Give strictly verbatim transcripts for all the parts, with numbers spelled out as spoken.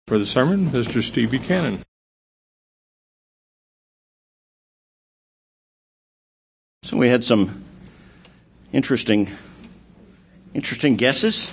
For the sermon, Mister Steve Buchanan. So we had some interesting, interesting guesses.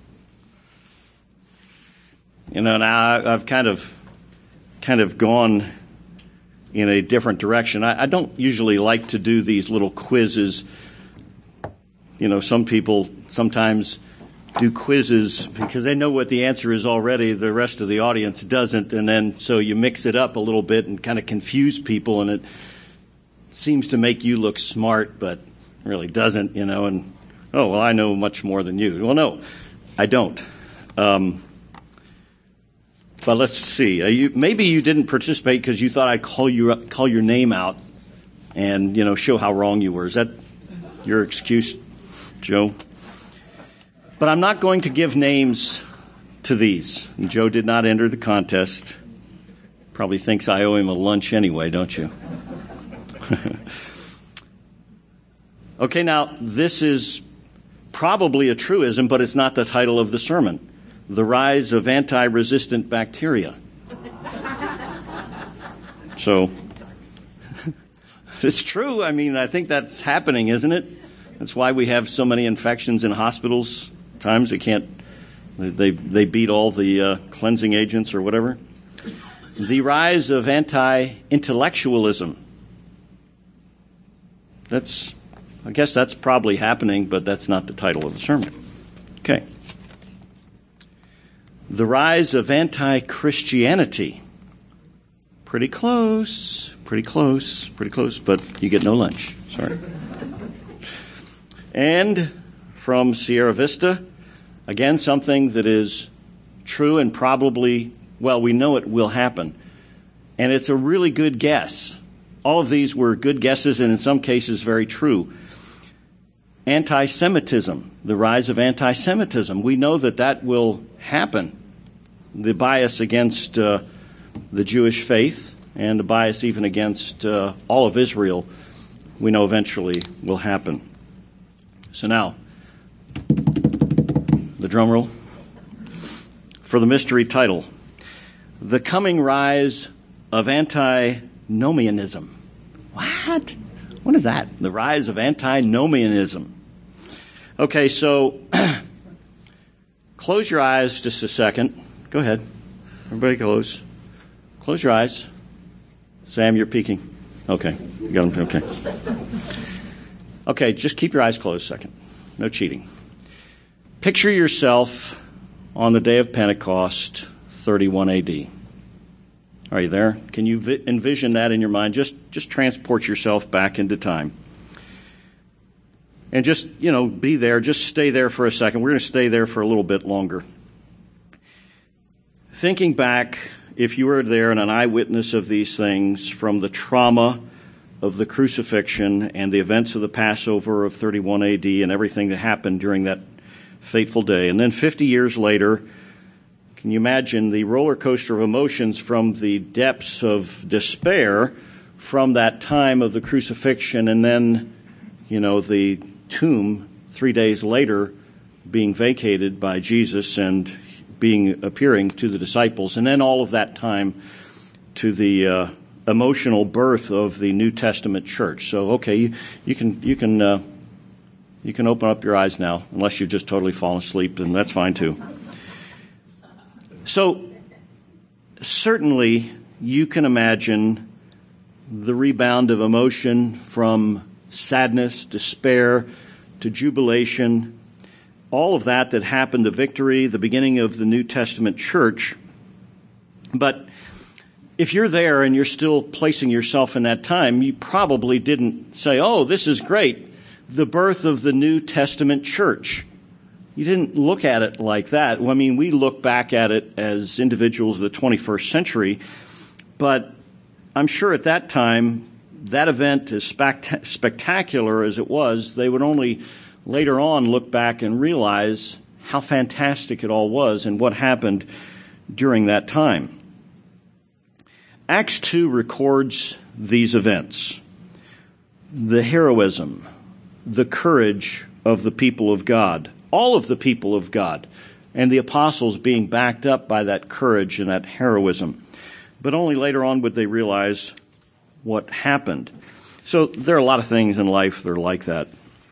You know, now I've kind of, kind of gone in a different direction. I, I don't usually like to do these little quizzes. You know, some people sometimes do quizzes because they know what the answer is already. The rest of the audience doesn't, and then so you mix it up a little bit and kind of confuse people, and it seems to make you look smart, but really doesn't, you know, and, oh, well, I know much more than you. Well, no, I don't. Um, but let's see. Uh, you, maybe you didn't participate because you thought I'd call you up, call your name out and, you know, show how wrong you were. Is that your excuse, Joe? But I'm not going to give names to these. And Joe did not enter the contest. Probably thinks I owe him a lunch anyway, don't you? Okay, now, this is probably a truism, but it's not the title of the sermon. The Rise of Anti-Resistant Bacteria. So, it's true. I mean, I think that's happening, isn't it? That's why we have so many infections in hospitals. Times they can't, they they beat all the uh, cleansing agents or whatever. The rise of anti-intellectualism. That's, I guess that's probably happening, but that's not the title of the sermon. Okay. The rise of anti-Christianity. Pretty close, pretty close, pretty close, but you get no lunch. Sorry. And from Sierra Vista, again, something that is true and probably, well, we know it will happen. And it's a really good guess. All of these were good guesses and in some cases very true. Anti-Semitism, the rise of anti-Semitism. We know that that will happen. The bias against uh, the Jewish faith and the bias even against uh, all of Israel, we know eventually will happen. So now, the drum roll for the mystery title, The Coming Rise of Antinomianism. What? What is that? The rise of antinomianism. Okay, so close your eyes just a second. Go ahead. Everybody close. Close your eyes. Sam, you're peeking. Okay. You got them. Okay. Okay, just keep your eyes closed a second. No cheating. Picture yourself on the day of Pentecost, thirty-one A D. Are you there? Can you vi- envision that in your mind? Just, just transport yourself back into time. And just, you know, be there. Just stay there for a second. We're going to stay there for a little bit longer. Thinking back, if you were there and an eyewitness of these things, from the trauma of the crucifixion and the events of the Passover of thirty-one A D and everything that happened during that fateful day. And then fifty years later, can you imagine the roller coaster of emotions from the depths of despair from that time of the crucifixion and then, you know, the tomb three days later being vacated by Jesus and being appearing to the disciples, and then all of that time to the uh, emotional birth of the New Testament church. So, okay, you, you can you can uh, you can open up your eyes now, unless you've just totally fallen asleep, and that's fine too. So, certainly, you can imagine the rebound of emotion from sadness, despair, to jubilation, all of that that happened, the victory, the beginning of the New Testament church. But if you're there and you're still placing yourself in that time, you probably didn't say, oh, this is great, the birth of the New Testament church. You didn't look at it like that. Well, I mean, we look back at it as individuals of the twenty-first century, but I'm sure at that time, that event, as spect- spectacular as it was, they would only later on look back and realize how fantastic it all was and what happened during that time. Acts two records these events. The heroism, the courage of the people of God. All of the people of God and the apostles being backed up by that courage and that heroism. But only later on would they realize what happened. So there are a lot of things in life that are like that.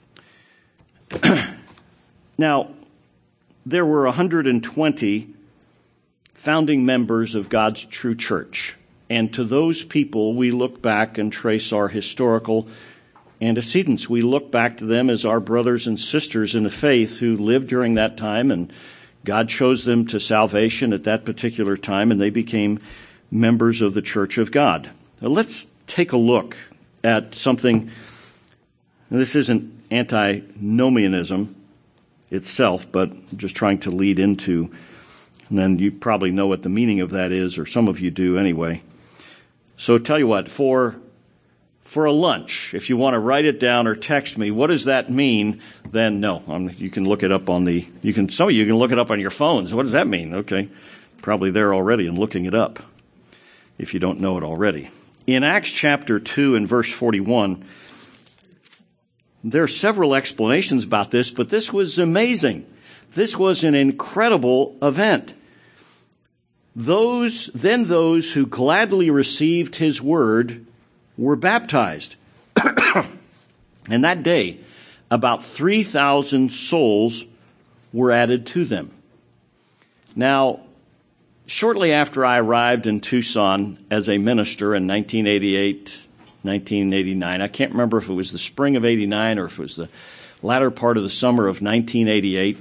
Now, there were one hundred twenty founding members of God's true church. And to those people, we look back and trace our historical antecedents. We look back to them as our brothers and sisters in the faith who lived during that time, and God chose them to salvation at that particular time, and they became members of the Church of God. Now, let's take a look at something. This isn't antinomianism itself, but I'm just trying to lead into, and then you probably know what the meaning of that is, or some of you do anyway. So tell you what, for for a lunch, if you want to write it down or text me, what does that mean? Then no, I'm, you can look it up on the, you can, some of you can look it up on your phones. What does that mean? Okay, probably there already and looking it up, if you don't know it already. In Acts chapter two and verse forty-one, there are several explanations about this, but this was amazing. This was an incredible event. Those, then those who gladly received his word were baptized. And that day, about three thousand souls were added to them. Now, shortly after I arrived in Tucson as a minister in nineteen eighty-eight, nineteen eighty-nine, I can't remember if it was the spring of eighty-nine or if it was the latter part of the summer of nineteen eighty-eight,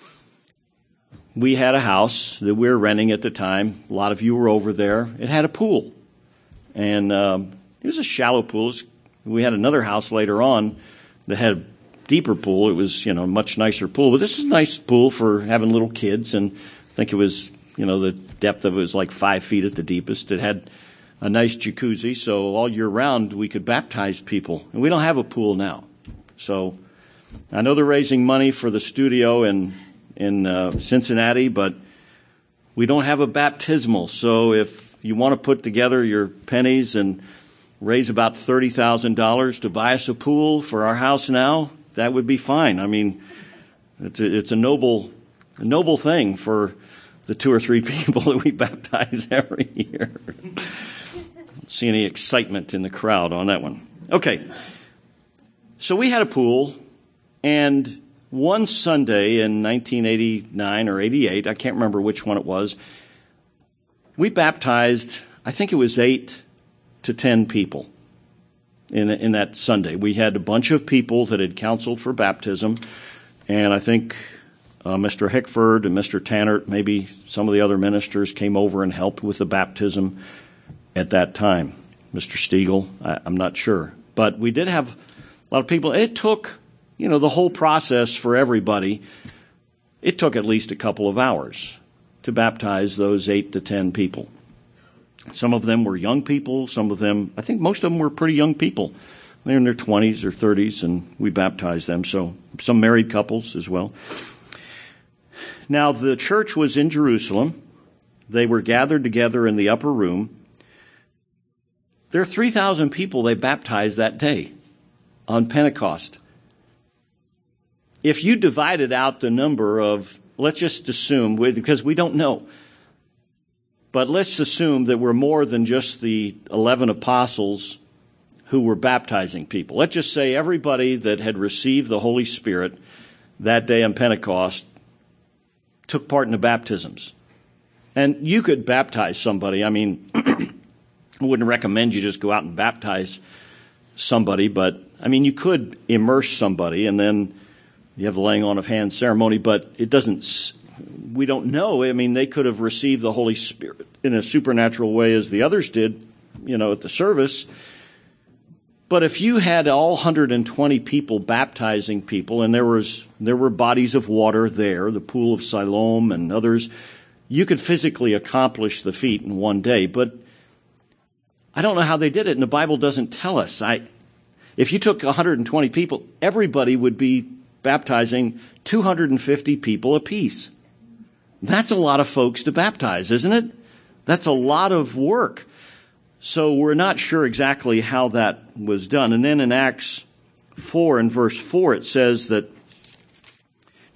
we had a house that we were renting at the time. A lot of you were over there. It had a pool. And um, it was a shallow pool. We had another house later on that had a deeper pool. It was, you know, a much nicer pool. But this was a nice pool for having little kids. And I think it was, you know, the depth of it was like five feet at the deepest. It had a nice jacuzzi. So all year round we could baptize people. And we don't have a pool now. So I know they're raising money for the studio in in uh, Cincinnati, but we don't have a baptismal. So if you want to put together your pennies and raise about thirty thousand dollars to buy us a pool for our house now, that would be fine. I mean, it's a, it's a noble, a noble thing for the two or three people that we baptize every year. Don't see any excitement in the crowd on that one. Okay. So we had a pool, and one Sunday in nineteen eighty-nine or eighty-eight, I can't remember which one it was, we baptized, I think it was eight to ten people in in that Sunday. We had a bunch of people that had counseled for baptism, and I think uh, Mister Hickford and Mister Tannert, maybe some of the other ministers came over and helped with the baptism at that time. Mister Stiegel, I, I'm not sure. But we did have a lot of people. It took, you know, the whole process for everybody, it took at least a couple of hours to baptize those eight to ten people. Some of them were young people. Some of them, I think most of them were pretty young people. They're in their twenties or thirties, and we baptized them. So some married couples as well. Now, the church was in Jerusalem. They were gathered together in the upper room. There are three thousand people they baptized that day on Pentecost. If you divided out the number of, let's just assume, because we don't know, but let's assume that we're more than just the eleven apostles who were baptizing people. Let's just say everybody that had received the Holy Spirit that day on Pentecost took part in the baptisms. And you could baptize somebody. I mean, I wouldn't recommend you just go out and baptize somebody, but, I mean, you could immerse somebody and then you have the laying on of hands ceremony, but it doesn't, we don't know. I mean, they could have received the Holy Spirit in a supernatural way as the others did, you know, at the service. But if you had all one hundred twenty people baptizing people, and there was there were bodies of water there, the pool of Siloam and others, you could physically accomplish the feat in one day. But I don't know how they did it, and the Bible doesn't tell us. I, if you took one hundred twenty people, everybody would be baptizing two hundred fifty people apiece. That's a lot of folks to baptize, isn't it? That's a lot of work. So we're not sure exactly how that was done. And then in Acts four and verse four, it says that,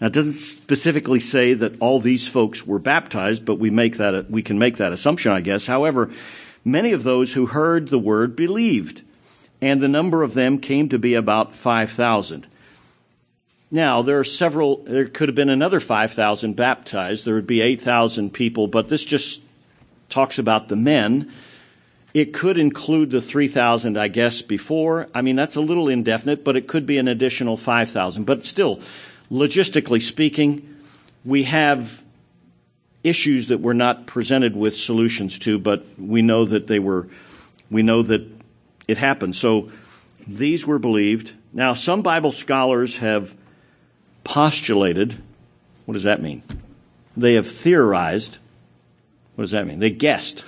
Now, it doesn't specifically say that all these folks were baptized, but we make that we can make that assumption, I guess. However, many of those who heard the word believed, and the number of them came to be about five thousand. Now, there are several, there could have been another five thousand baptized. There would be eight thousand people, but this just talks about the men. It could include the three thousand, I guess, before. I mean, that's a little indefinite, but it could be an additional five thousand. But still, logistically speaking, we have issues that we're not presented with solutions to, but we know that they were, we know that it happened. So these were believed. Now, some Bible scholars have postulated. What does that mean? They have theorized. What does that mean? They guessed.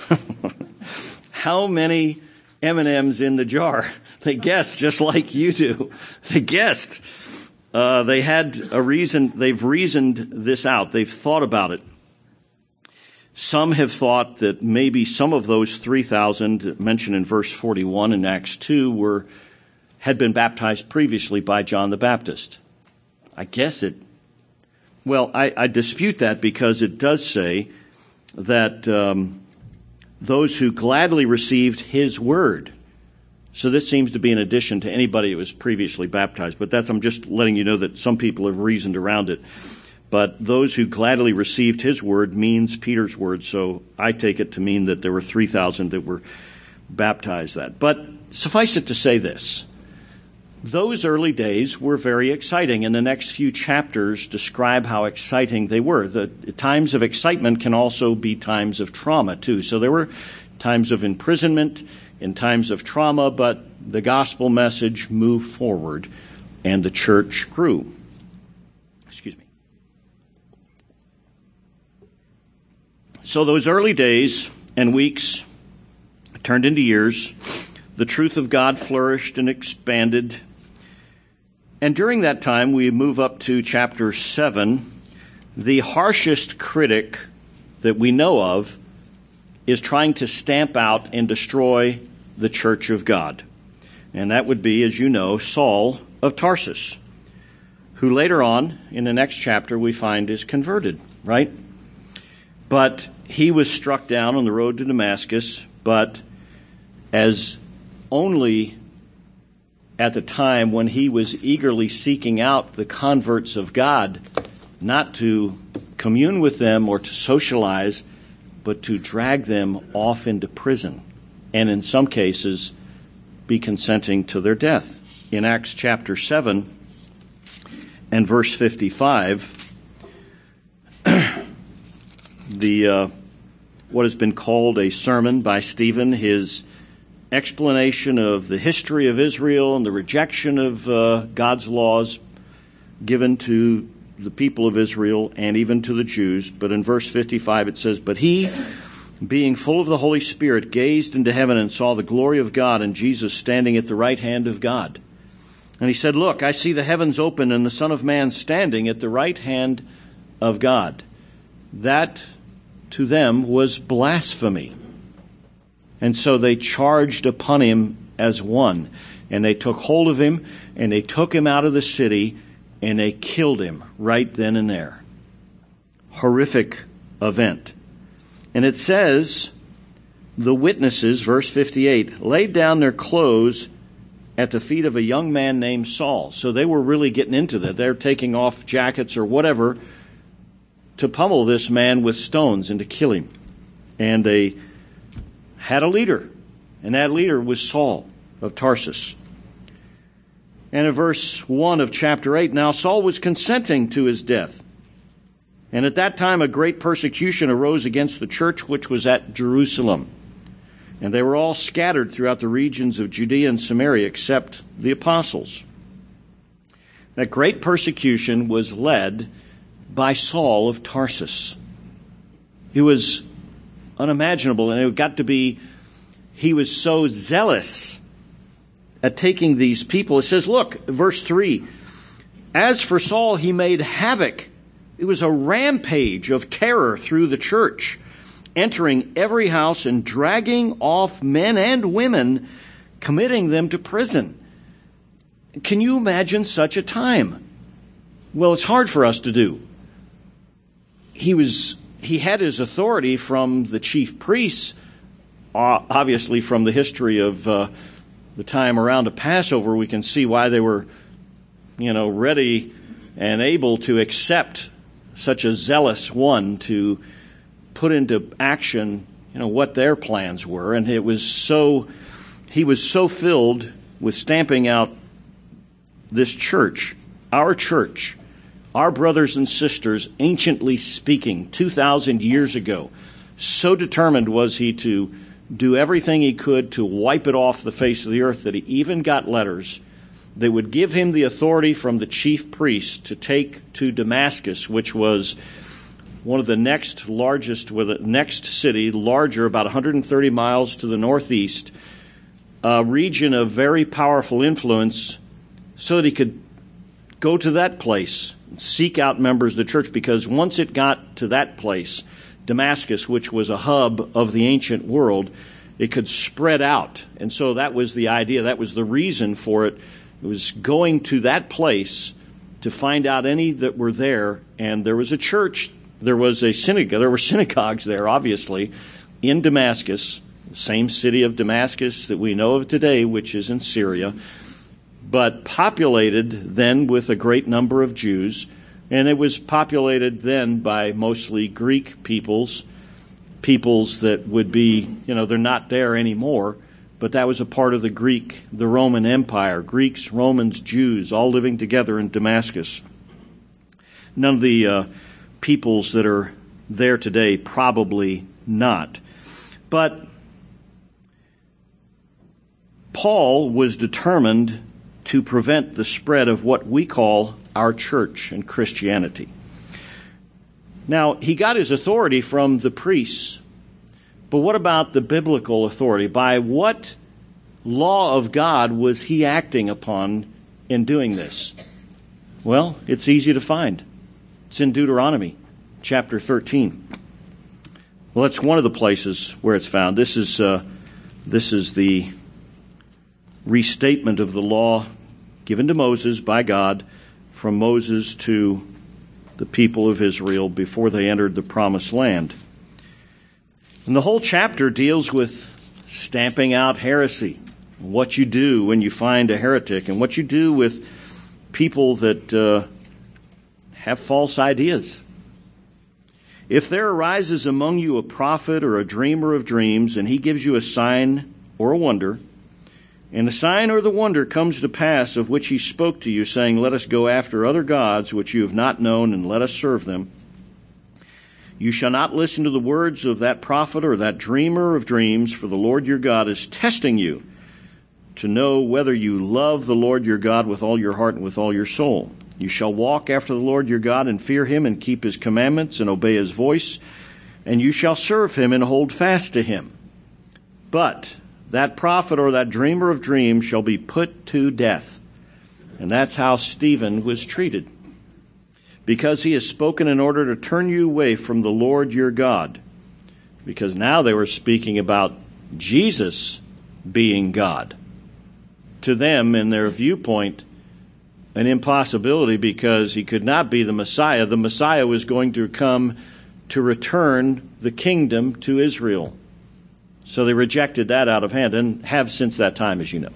How many M and M's in the jar? They guessed just like you do. They guessed. Uh, they had a reason. They've reasoned this out. They've thought about it. Some have thought that maybe some of those three thousand mentioned in verse forty-one in Acts two were had been baptized previously by John the Baptist. I guess it, well, I, I dispute that because it does say that um, those who gladly received his word. So this seems to be in addition to anybody who was previously baptized. But that's, I'm just letting you know that some people have reasoned around it. But those who gladly received his word means Peter's word. So I take it to mean that there were three thousand that were baptized that. But suffice it to say this. Those early days were very exciting, and the next few chapters describe how exciting they were. The times of excitement can also be times of trauma, too. So there were times of imprisonment and times of trauma, but the gospel message moved forward, and the church grew. Excuse me. So those early days and weeks turned into years. The truth of God flourished and expanded. And during that time, we move up to chapter seven. The harshest critic that we know of is trying to stamp out and destroy the church of God. And that would be, as you know, Saul of Tarsus, who later on, in the next chapter, we find is converted, right? But he was struck down on the road to Damascus, but as only at the time when he was eagerly seeking out the converts of God, not to commune with them or to socialize, but to drag them off into prison, and in some cases be consenting to their death. In Acts chapter seven and verse fifty-five, the uh, what has been called a sermon by Stephen, his explanation of the history of Israel and the rejection of uh, God's laws given to the people of Israel and even to the Jews. But in verse fifty-five it says, "But he, being full of the Holy Spirit, gazed into heaven and saw the glory of God and Jesus standing at the right hand of God. And he said, Look, I see the heavens open and the Son of Man standing at the right hand of God." That to them was blasphemy. And so they charged upon him as one. And they took hold of him, and they took him out of the city, and they killed him right then and there. Horrific event. And it says, the witnesses, verse fifty-eight, laid down their clothes at the feet of a young man named Saul. So they were really getting into that. They're taking off jackets or whatever to pummel this man with stones and to kill him. And they had a leader, and that leader was Saul of Tarsus. And in verse one of chapter eight, now Saul was consenting to his death. And at that time a great persecution arose against the church which was at Jerusalem. And they were all scattered throughout the regions of Judea and Samaria except the apostles. That great persecution was led by Saul of Tarsus. It was unimaginable, and it got to be, he was so zealous at taking these people. It says, look, verse three, as for Saul, he made havoc. It was a rampage of terror through the church, entering every house and dragging off men and women, committing them to prison. Can you imagine such a time? Well, it's hard for us to do. He was he had his authority from the chief priests, obviously from the history of uh, the time around the Passover. We can see why they were, you know, ready and able to accept such a zealous one to put into action, you know, what their plans were. And it was so, he was so filled with stamping out this church, our church, our brothers and sisters, anciently speaking, two thousand years ago. So determined was he to do everything he could to wipe it off the face of the earth that he even got letters that would give him the authority from the chief priest to take to Damascus, which was one of the next largest, with the next city, larger, about one hundred thirty miles to the northeast, a region of very powerful influence, so that he could go to that place and seek out members of the church, because once it got to that place, Damascus, which was a hub of the ancient world, it could spread out. And so that was the idea, that was the reason for it. It was going to that place to find out any that were there. And there was a church, there was a synagogue, there were synagogues there, obviously, in Damascus, the same city of Damascus that we know of today, which is in Syria, but populated then with a great number of Jews. And it was populated then by mostly Greek peoples, peoples that would be, you know, they're not there anymore, but that was a part of the Greek, the Roman Empire, Greeks, Romans, Jews, all living together in Damascus. None of the uh, peoples that are there today, probably not. But Paul was determined to prevent the spread of what we call our church and Christianity. Now, he got his authority from the priests, but what about the biblical authority? By what law of God was he acting upon in doing this? Well, it's easy to find. It's in Deuteronomy chapter thirteen. Well, that's one of the places where it's found. This is uh, this is the restatement of the law given to Moses by God, from Moses to the people of Israel before they entered the promised land. And the whole chapter deals with stamping out heresy, what you do when you find a heretic, and what you do with people that uh, have false ideas. If there arises among you a prophet or a dreamer of dreams, and he gives you a sign or a wonder, and the sign or the wonder comes to pass of which he spoke to you, saying, let us go after other gods which you have not known, and let us serve them, you shall not listen to the words of that prophet or that dreamer of dreams, for the Lord your God is testing you to know whether you love the Lord your God with all your heart and with all your soul. You shall walk after the Lord your God and fear him and keep his commandments and obey his voice, and you shall serve him and hold fast to him. But that prophet or that dreamer of dreams shall be put to death. And that's how Stephen was treated, because he has spoken in order to turn you away from the Lord your God. Because now they were speaking about Jesus being God. To them, in their viewpoint, an impossibility, because he could not be the Messiah. The Messiah was going to come to return the kingdom to Israel. So they rejected that out of hand, and have since that time, as you know.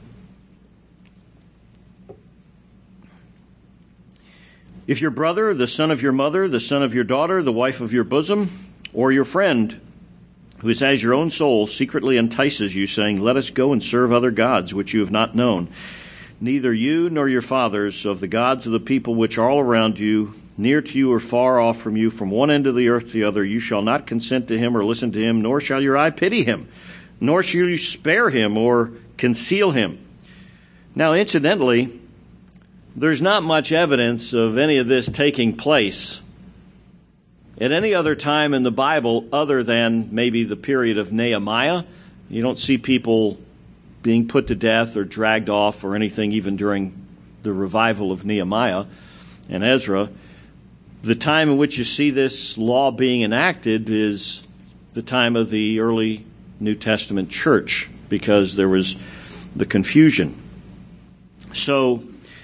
If your brother, the son of your mother, the son of your daughter, the wife of your bosom, or your friend, who is as your own soul, secretly entices you, saying, let us go and serve other gods which you have not known, neither you nor your fathers of the gods of the people which are all around you, near to you or far off from you, from one end of the earth to the other, you shall not consent to him or listen to him, nor shall your eye pity him, nor shall you spare him or conceal him. Now, incidentally, there's not much evidence of any of this taking place at any other time in the Bible other than maybe the period of Nehemiah. You don't see people being put to death or dragged off or anything, even during the revival of Nehemiah and Ezra. The time in which you see this law being enacted is the time of the early New Testament church, because there was the confusion. So,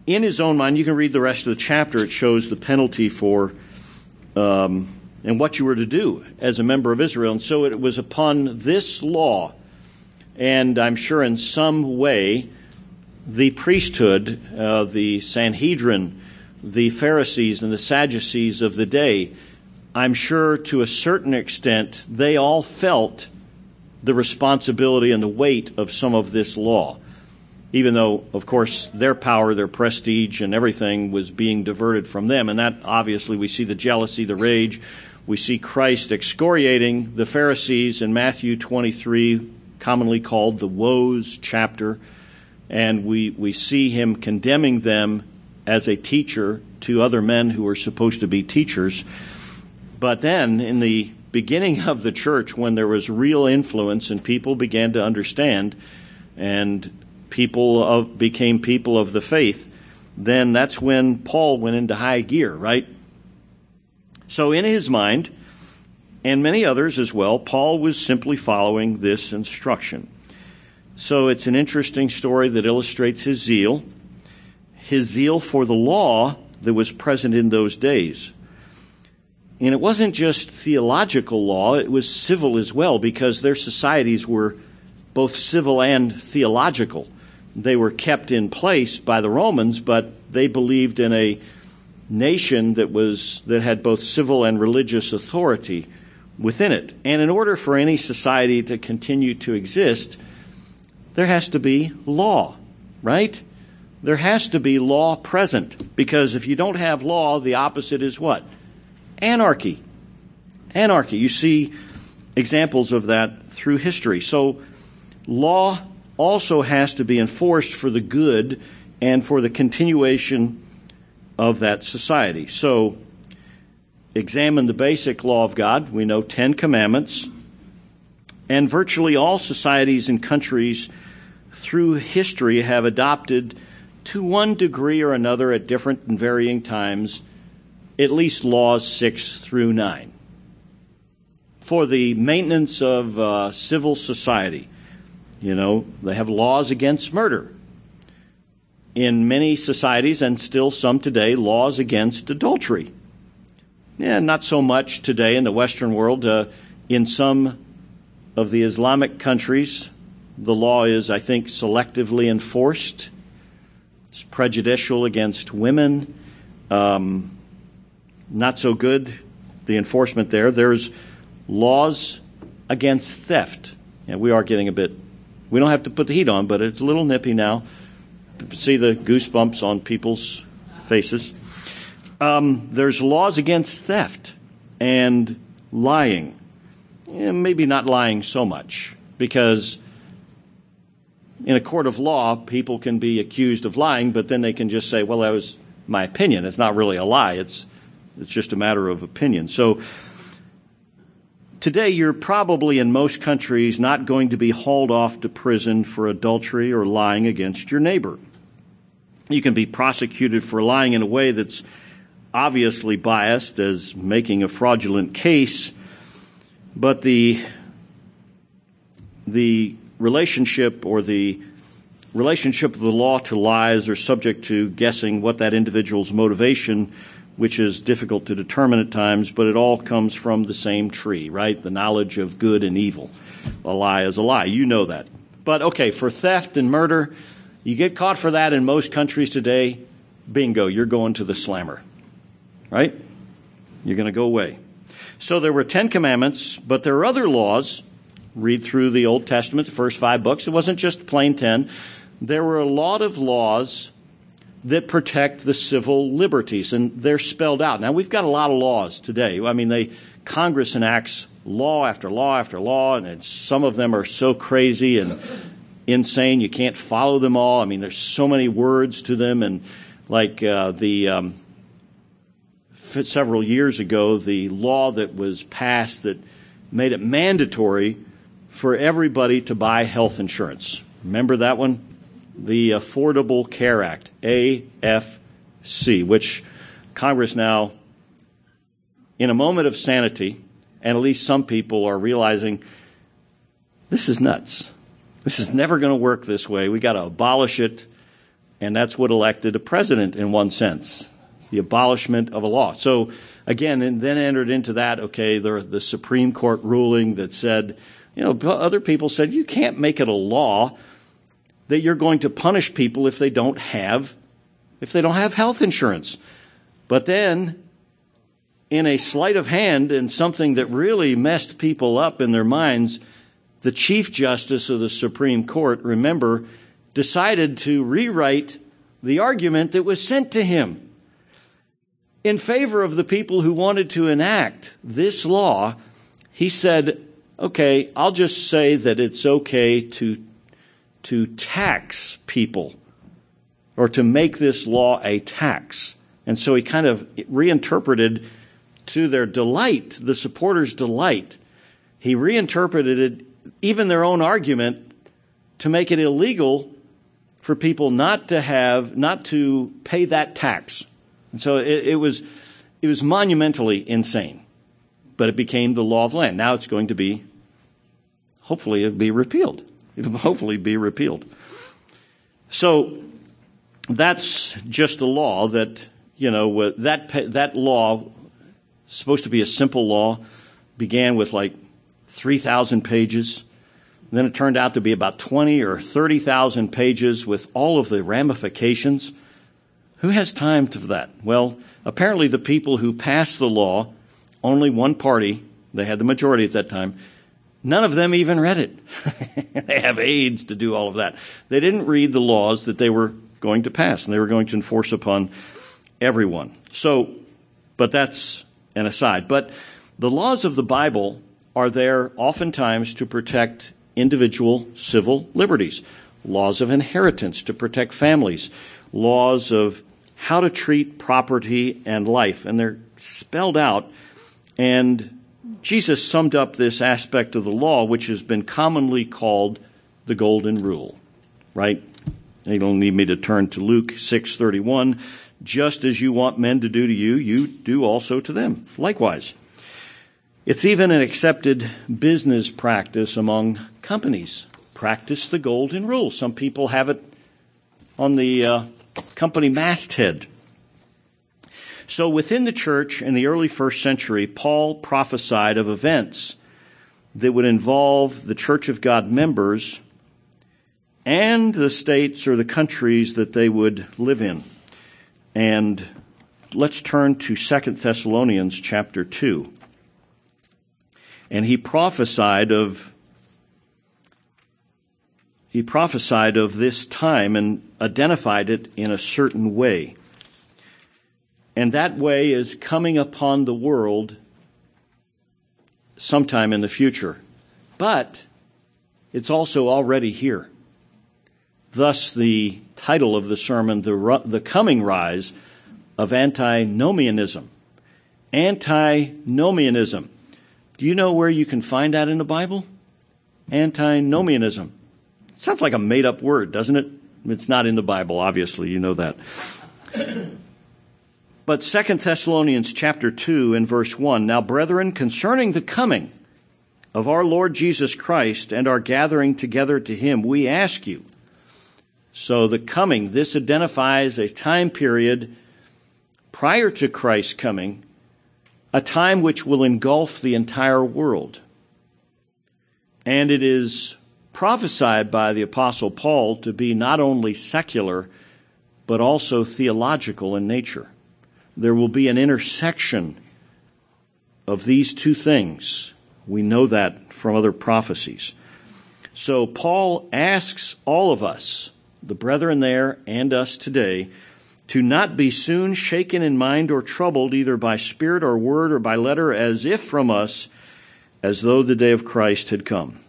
in his own mind, you can read the rest of the chapter. It shows the penalty for um, and what you were to do as a member of Israel. And so it was upon this law, and I'm sure in some way, the priesthood, uh, the Sanhedrin, the Pharisees and the Sadducees of the day, I'm sure to a certain extent, they all felt the responsibility and the weight of some of this law. Even though, of course, their power, their prestige, and everything was being diverted from them. And that, obviously, we see the jealousy, the rage. We see Christ excoriating the Pharisees in Matthew twenty-three, commonly called the Woes chapter. And we, we see him condemning them as a teacher to other men who were supposed to be teachers. But then, in the beginning of the church, when there was real influence and people began to understand, and people of, became people of the faith, then that's when Paul went into high gear, right? So in his mind, and many others as well, Paul was simply following this instruction. So it's an interesting story that illustrates his zeal, his zeal for the law that was present in those days. And it wasn't just theological law, it was civil as well, because their societies were both civil and theological. They were kept in place by the Romans, but they believed in a nation that was that had both civil and religious authority within it. And in order for any society to continue to exist, there has to be law, right? There has to be law present, because if you don't have law, the opposite is what? Anarchy. Anarchy. You see examples of that through history. So law also has to be enforced for the good and for the continuation of that society. So examine the basic law of God. We know Ten Commandments. And virtually all societies and countries through history have adopted, to one degree or another at different and varying times, at least laws six through nine for the maintenance of uh, civil society. You know, they have laws against murder. In many societies, and still some today, laws against adultery. Yeah, not so much today in the Western world. Uh, in some of the Islamic countries, the law is, I think, selectively enforced. It's prejudicial against women. Um, not so good, the enforcement there. There's laws against theft. Yeah, we are getting a bit, we don't have to put the heat on, but it's a little nippy now. See the goosebumps on people's faces. Um, there's laws against theft and lying. Yeah, maybe not lying so much, because in a court of law, people can be accused of lying, but then they can just say, well, that was my opinion. It's not really a lie. It's it's just a matter of opinion. So today, you're probably in most countries not going to be hauled off to prison for adultery or lying against your neighbor. You can be prosecuted for lying in a way that's obviously biased, as making a fraudulent case, but the the relationship or the relationship of the law to lies are subject to guessing what that individual's motivation, which is difficult to determine at times, but it all comes from the same tree, right? The knowledge of good and evil. A lie is a lie. You know that. But okay, for theft and murder, you get caught for that in most countries today, bingo, you're going to the slammer, right? You're going to go away. So there were Ten Commandments, but there are other laws. Read through the Old Testament, the first five books. It wasn't just plain ten. There were a lot of laws that protect the civil liberties, and they're spelled out. Now, we've got a lot of laws today. I mean, they Congress enacts law after law after law, and it's, some of them are so crazy and insane you can't follow them all. I mean, there's so many words to them, and like uh, the um, several years ago, the law that was passed that made it mandatory for everybody to buy health insurance. Remember that one? The Affordable Care Act, A F C, which Congress now, in a moment of sanity, and at least some people are realizing, this is nuts. This is never going to work this way. We got to abolish it. And that's what elected a president in one sense, the abolishment of a law. So again, and then entered into that, okay, the, the Supreme Court ruling that said, you know, other people said you can't make it a law that you're going to punish people if they don't have, if they don't have health insurance. But then, in a sleight of hand and something that really messed people up in their minds, the Chief Justice of the Supreme Court, remember, decided to rewrite the argument that was sent to him in favor of the people who wanted to enact this law. He said, okay, I'll just say that it's okay to, to tax people or to make this law a tax. And so he kind of reinterpreted, to their delight, the supporters' delight, he reinterpreted it, even their own argument, to make it illegal for people not to have, not to pay that tax. And so it, it was, it was monumentally insane. But it became the law of the land. Now it's going to be, hopefully, it'll be repealed. It'll hopefully be repealed. So that's just a law that, you know, that that law, supposed to be a simple law, began with like three thousand pages. Then it turned out to be about twenty or thirty thousand pages with all of the ramifications. Who has time for that? Well, apparently the people who passed the law, only one party, they had the majority at that time, none of them even read it. They have aides to do all of that. They didn't read the laws that they were going to pass, and they were going to enforce upon everyone. So, but that's an aside. But the laws of the Bible are there oftentimes to protect individual civil liberties, laws of inheritance to protect families, laws of how to treat property and life, and they're spelled out. And Jesus summed up this aspect of the law, which has been commonly called the Golden Rule, right? You don't need me to turn to Luke six thirty-one. Just as you want men to do to you, you do also to them. Likewise. It's even an accepted business practice among companies. Practice the Golden Rule. Some people have it on the uh, company masthead. So within the church in the early first century, Paul prophesied of events that would involve the Church of God members and the states or the countries that they would live in. And let's turn to Second Thessalonians chapter two. And he prophesied of he prophesied of this time and identified it in a certain way. And that way is coming upon the world sometime in the future. But it's also already here. Thus the title of the sermon, the, the coming rise of antinomianism. Antinomianism. Do you know where you can find that in the Bible? Antinomianism. It sounds like a made-up word, doesn't it? It's not in the Bible, obviously, you know that. But Second Thessalonians chapter two and verse one, now brethren, concerning the coming of our Lord Jesus Christ and our gathering together to him, we ask you. So the coming, this identifies a time period prior to Christ's coming, a time which will engulf the entire world. And it is prophesied by the Apostle Paul to be not only secular, but also theological in nature. There will be an intersection of these two things. We know that from other prophecies. So Paul asks all of us, the brethren there and us today, to not be soon shaken in mind or troubled either by spirit or word or by letter as if from us, as though the day of Christ had come.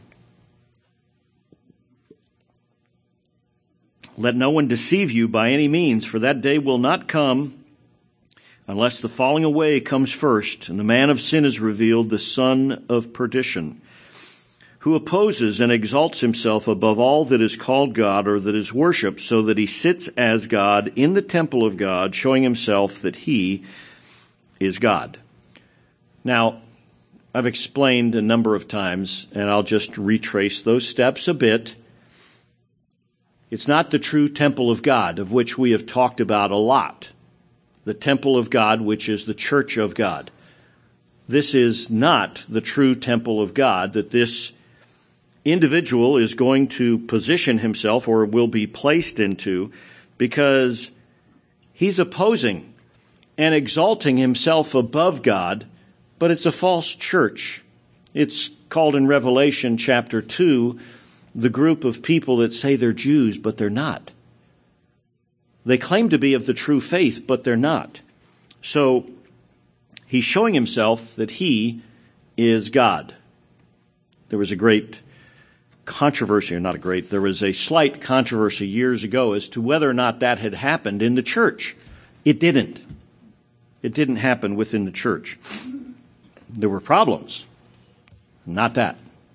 Let no one deceive you by any means, for that day will not come unless the falling away comes first, and the man of sin is revealed, the son of perdition, who opposes and exalts himself above all that is called God or that is worshipped, so that he sits as God in the temple of God, showing himself that he is God. Now, I've explained a number of times, and I'll just retrace those steps a bit. It's not the true temple of God, of which we have talked about a lot. The temple of God, which is the church of God. This is not the true temple of God that this individual is going to position himself or will be placed into, because he's opposing and exalting himself above God, but it's a false church. It's called in Revelation chapter two, the group of people that say they're Jews, but they're not. They claim to be of the true faith, but they're not. So he's showing himself that he is God. There was a great controversy, or not a great, there was a slight controversy years ago as to whether or not that had happened in the church. It didn't. It didn't happen within the church. There were problems. Not that.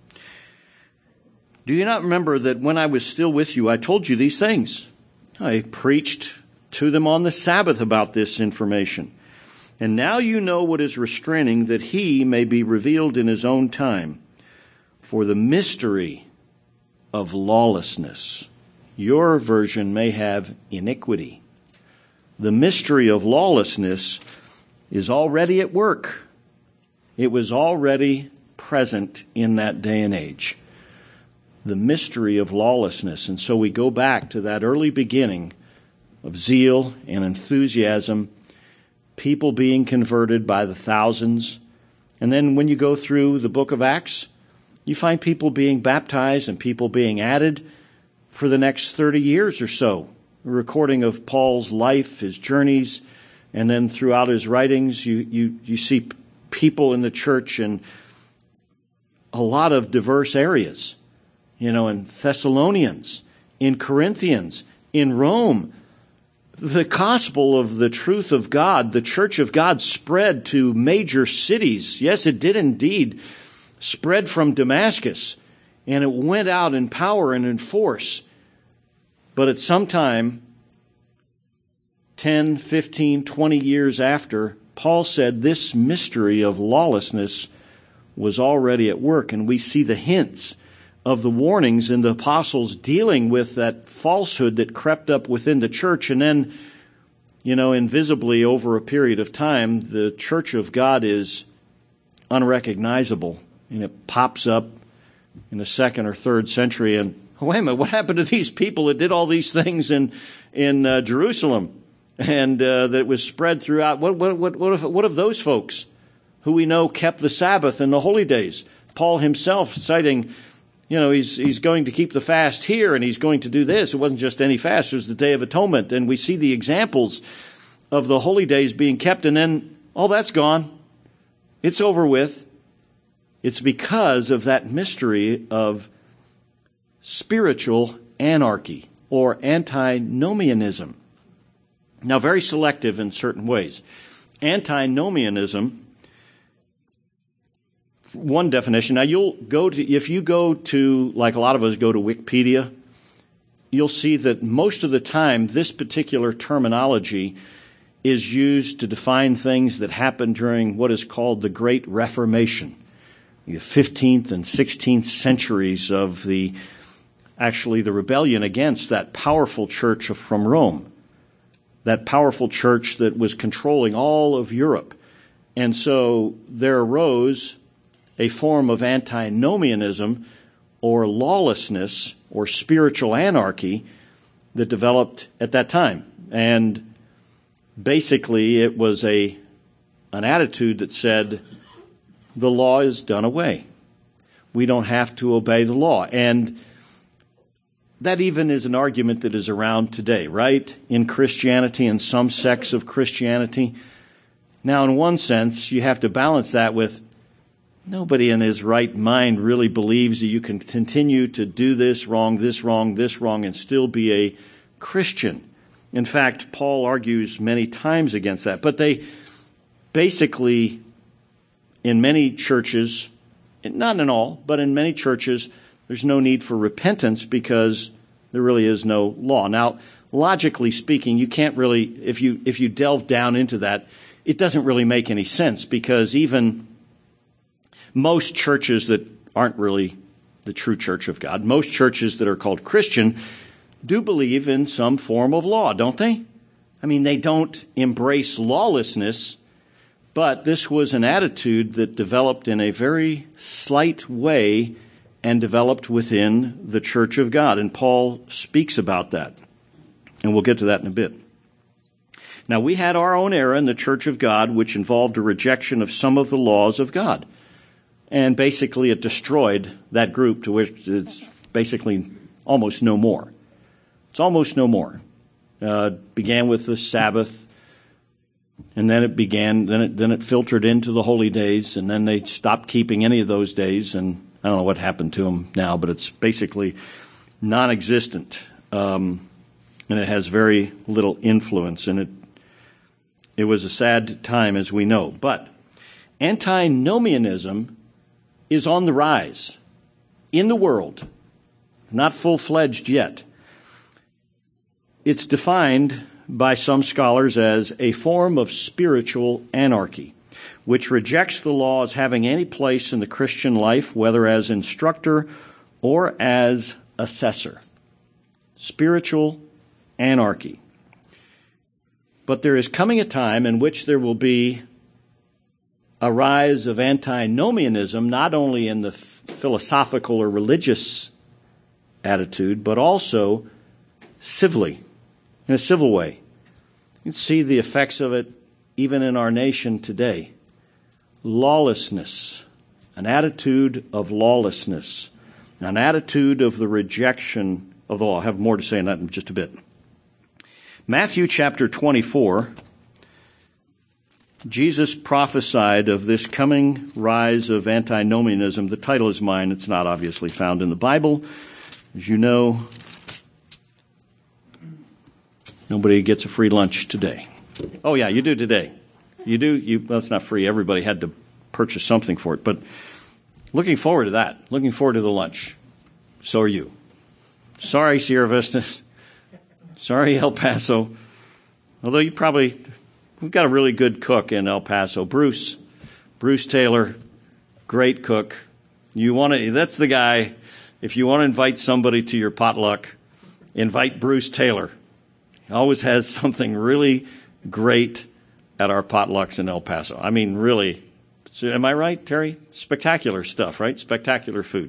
Do you not remember that when I was still with you, I told you these things? I preached to them on the Sabbath about this information. And now you know what is restraining, that he may be revealed in his own time. For the mystery of lawlessness. Your version may have iniquity. The mystery of lawlessness is already at work. It was already present in that day and age. The mystery of lawlessness. And so we go back to that early beginning of zeal and enthusiasm, people being converted by the thousands. And then when you go through the book of Acts, you find people being baptized and people being added for the next thirty years or so. A recording of Paul's life, his journeys, and then throughout his writings, you, you, you see people in the church in a lot of diverse areas. You know, in Thessalonians, in Corinthians, in Rome. The gospel of the truth of God, the church of God, spread to major cities. Yes, it did indeed spread from Damascus, and it went out in power and in force. But at some time, ten, fifteen, twenty years after, Paul said this mystery of lawlessness was already at work, and we see the hints of the warnings in the apostles dealing with that falsehood that crept up within the church. And then, you know, invisibly over a period of time, the church of God is unrecognizable. And it pops up in the second or third century. And wait a minute, what happened to these people that did all these things in in uh, Jerusalem? And uh, that was spread throughout. What, what, what, what, of, what of those folks who we know kept the Sabbath and the holy days? Paul himself citing, you know, he's he's going to keep the fast here and he's going to do this. It wasn't just any fast, it was the Day of Atonement. And we see the examples of the holy days being kept, and then all that's gone. It's over with. It's because of that mystery of spiritual anarchy or antinomianism. Now, very selective in certain ways. Antinomianism, one definition. Now, you'll go to, if you go to, like a lot of us go to Wikipedia, you'll see that most of the time this particular terminology is used to define things that happened during what is called the Great Reformation, the fifteenth and sixteenth centuries of the, actually the rebellion against that powerful church from Rome, that powerful church that was controlling all of Europe. And so there arose a form of antinomianism or lawlessness or spiritual anarchy that developed at that time. And basically it was a an attitude that said the law is done away. We don't have to obey the law. And that even is an argument that is around today, right? In Christianity, in some sects of Christianity. Now, in one sense, you have to balance that with nobody in his right mind really believes that you can continue to do this wrong, this wrong, this wrong, and still be a Christian. In fact, Paul argues many times against that. But they basically, in many churches, not in all, but in many churches, there's no need for repentance because there really is no law. Now, logically speaking, you can't really, if you if you delve down into that, it doesn't really make any sense, because even most churches that aren't really the true church of God, most churches that are called Christian, do believe in some form of law, don't they? I mean, they don't embrace lawlessness, but this was an attitude that developed in a very slight way and developed within the church of God. And Paul speaks about that. And we'll get to that in a bit. Now, we had our own era in the church of God, which involved a rejection of some of the laws of God. And basically it destroyed that group to which it's basically almost no more. It's almost no more. Uh, began with the Sabbath, and then it began, then it, then it filtered into the holy days, and then they stopped keeping any of those days, and I don't know what happened to them now, but it's basically non-existent, um, and it has very little influence, and it it was a sad time, as we know. But antinomianism is on the rise in the world, not full-fledged yet. It's defined by some scholars as a form of spiritual anarchy, which rejects the law as having any place in the Christian life, whether as instructor or as assessor. Spiritual anarchy. But there is coming a time in which there will be a rise of antinomianism, not only in the philosophical or religious attitude, but also civilly, in a civil way. You can see the effects of it even in our nation today. Lawlessness, an attitude of lawlessness, an attitude of the rejection of the law. I'll have more to say on that in just a bit. Matthew chapter twenty-four, Jesus prophesied of this coming rise of antinomianism. The title is mine. It's not obviously found in the Bible. As you know, nobody gets a free lunch today. Oh, yeah, you do today. You do. You, well, it's not free. Everybody had to purchase something for it. But looking forward to that. Looking forward to the lunch. So are you. Sorry, Sierra Vista. Sorry, El Paso. Although you probably, we've got a really good cook in El Paso. Bruce. Bruce Taylor. Great cook. You want to, that's the guy, if you want to invite somebody to your potluck, invite Bruce Taylor. He always has something really great at our potlucks in El Paso. I mean, really. So, am I right, Terry? Spectacular stuff, right? Spectacular food.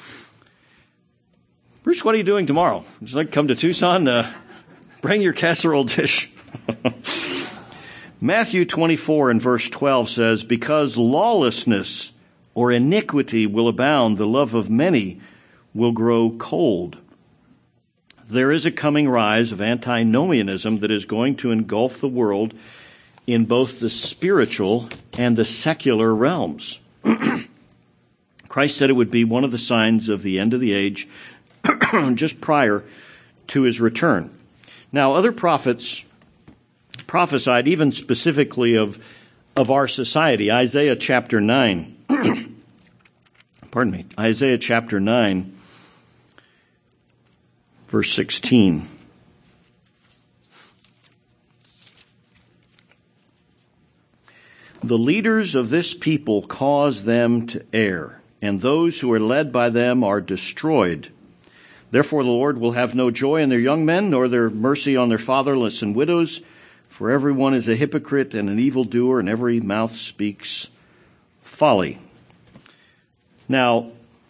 Bruce, what are you doing tomorrow? Would you like to come to Tucson? Uh, bring your casserole dish. Matthew twenty-four and verse twelve says, because lawlessness or iniquity will abound, the love of many will grow cold. There is a coming rise of antinomianism that is going to engulf the world in both the spiritual and the secular realms. Christ said it would be one of the signs of the end of the age just prior to his return. Now, other prophets prophesied even specifically of, of our society. Isaiah chapter nine. Pardon me. Isaiah chapter nine. Verse sixteen. The leaders of this people cause them to err, and those who are led by them are destroyed. Therefore the Lord will have no joy in their young men, nor their mercy on their fatherless and widows, for everyone is a hypocrite and an evildoer, and every mouth speaks folly. Now,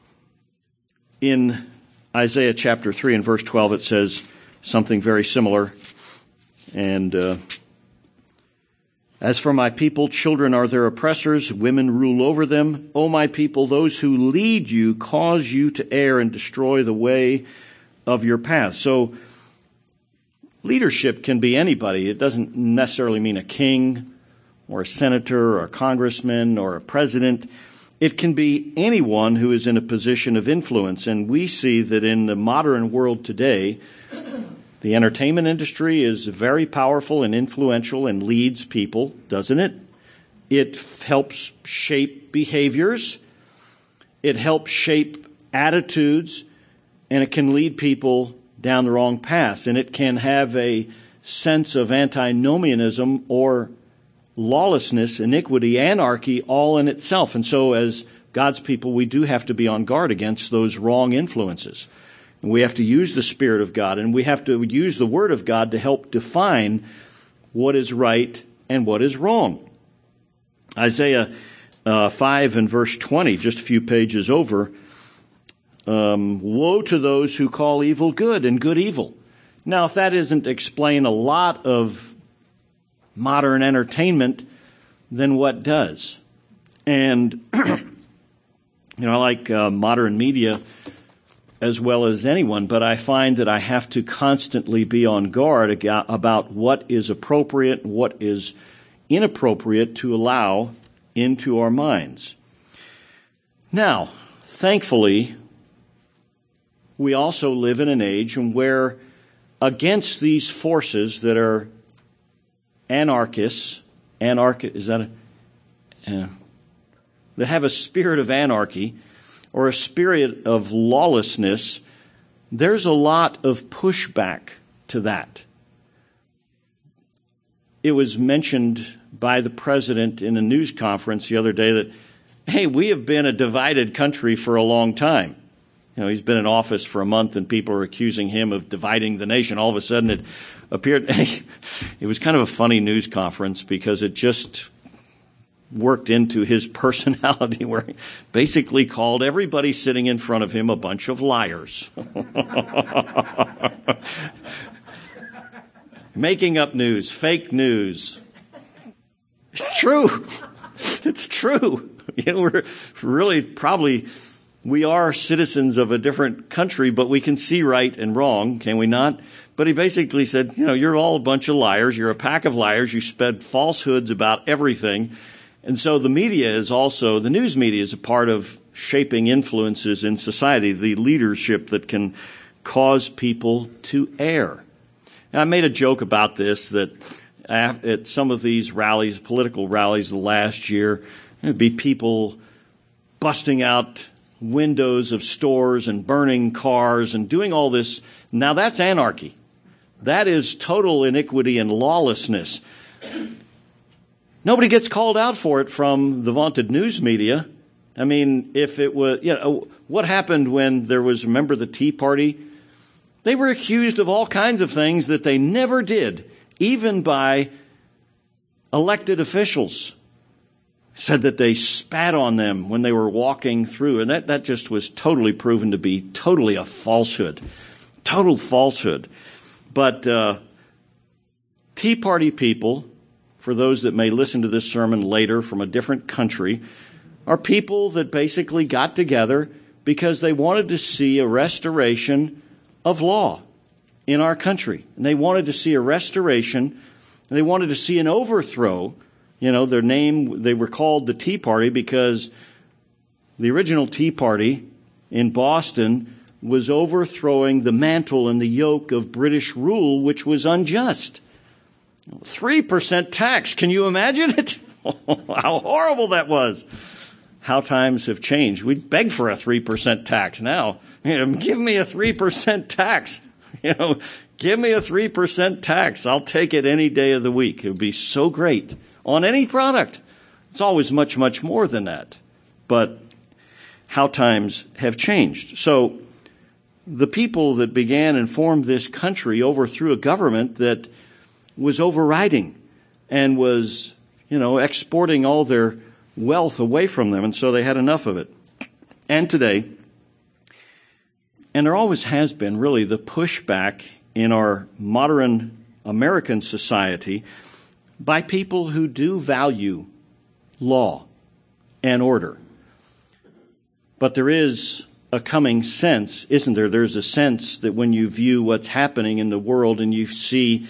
in Isaiah chapter three and verse twelve, it says something very similar. And uh, as for my people, children are their oppressors, women rule over them. O my people, those who lead you cause you to err and destroy the way of your path. So leadership can be anybody. It doesn't necessarily mean a king or a senator or a congressman or a president. It can be anyone who is in a position of influence. And we see that in the modern world today, the entertainment industry is very powerful and influential and leads people, doesn't it? It helps shape behaviors. It helps shape attitudes. And it can lead people down the wrong paths. And it can have a sense of antinomianism or lawlessness, iniquity, anarchy, all in itself. And so as God's people, we do have to be on guard against those wrong influences. And we have to use the Spirit of God, and we have to use the Word of God to help define what is right and what is wrong. Isaiah uh, five and verse twenty, just a few pages over, um, woe to those who call evil good and good evil. Now, if that isn't explain a lot of modern entertainment, then what does? And, you know, I like uh, modern media as well as anyone, but I find that I have to constantly be on guard ag- about what is appropriate, what is inappropriate to allow into our minds. Now, thankfully, we also live in an age where against these forces that are anarchists, anarch is that a, uh, that have a spirit of anarchy or a spirit of lawlessness, there's a lot of pushback to that. It was mentioned by the president in a news conference the other day that, hey, we have been a divided country for a long time. You know, he's been in office for a month and people are accusing him of dividing the nation. All of a sudden it appeared, it was kind of a funny news conference because it just worked into his personality where he basically called everybody sitting in front of him a bunch of liars. Making up news, fake news. It's true. It's true. You know, we're really probably, we are citizens of a different country, but we can see right and wrong, can we not? But he basically said, you know, you're all a bunch of liars. You're a pack of liars. You spread falsehoods about everything. And so the media is also, the news media is a part of shaping influences in society, the leadership that can cause people to err. And I made a joke about this, that at some of these rallies, political rallies the last year, there'd be people busting out windows of stores and burning cars and doing all this. Now that's anarchy. That is total iniquity and lawlessness. Nobody gets called out for it from the vaunted news media. I mean, if it was, you know, what happened when there was, remember the Tea Party? They were accused of all kinds of things that they never did, even by elected officials. Said that they spat on them when they were walking through. And that, that just was totally proven to be totally a falsehood. Total falsehood. But uh, Tea Party people, for those that may listen to this sermon later from a different country, are people that basically got together because they wanted to see a restoration of law in our country. And they wanted to see a restoration. And they wanted to see an overthrow. You know, their name, they were called the Tea Party because the original Tea Party in Boston was overthrowing the mantle and the yoke of British rule, which was unjust. three percent tax. Can you imagine it? How horrible that was. How times have changed. We beg for a three percent tax now. You know, give me a three percent tax. You know, give me a three percent tax. I'll take it any day of the week. It would be so great. On any product. It's always much, much more than that. But how times have changed. So the people that began and formed this country overthrew a government that was overriding and was, you know, exporting all their wealth away from them. And so they had enough of it. And today, and there always has been really the pushback in our modern American society by people who do value law and order. But there is a coming sense, isn't there? There's a sense that when you view what's happening in the world and you see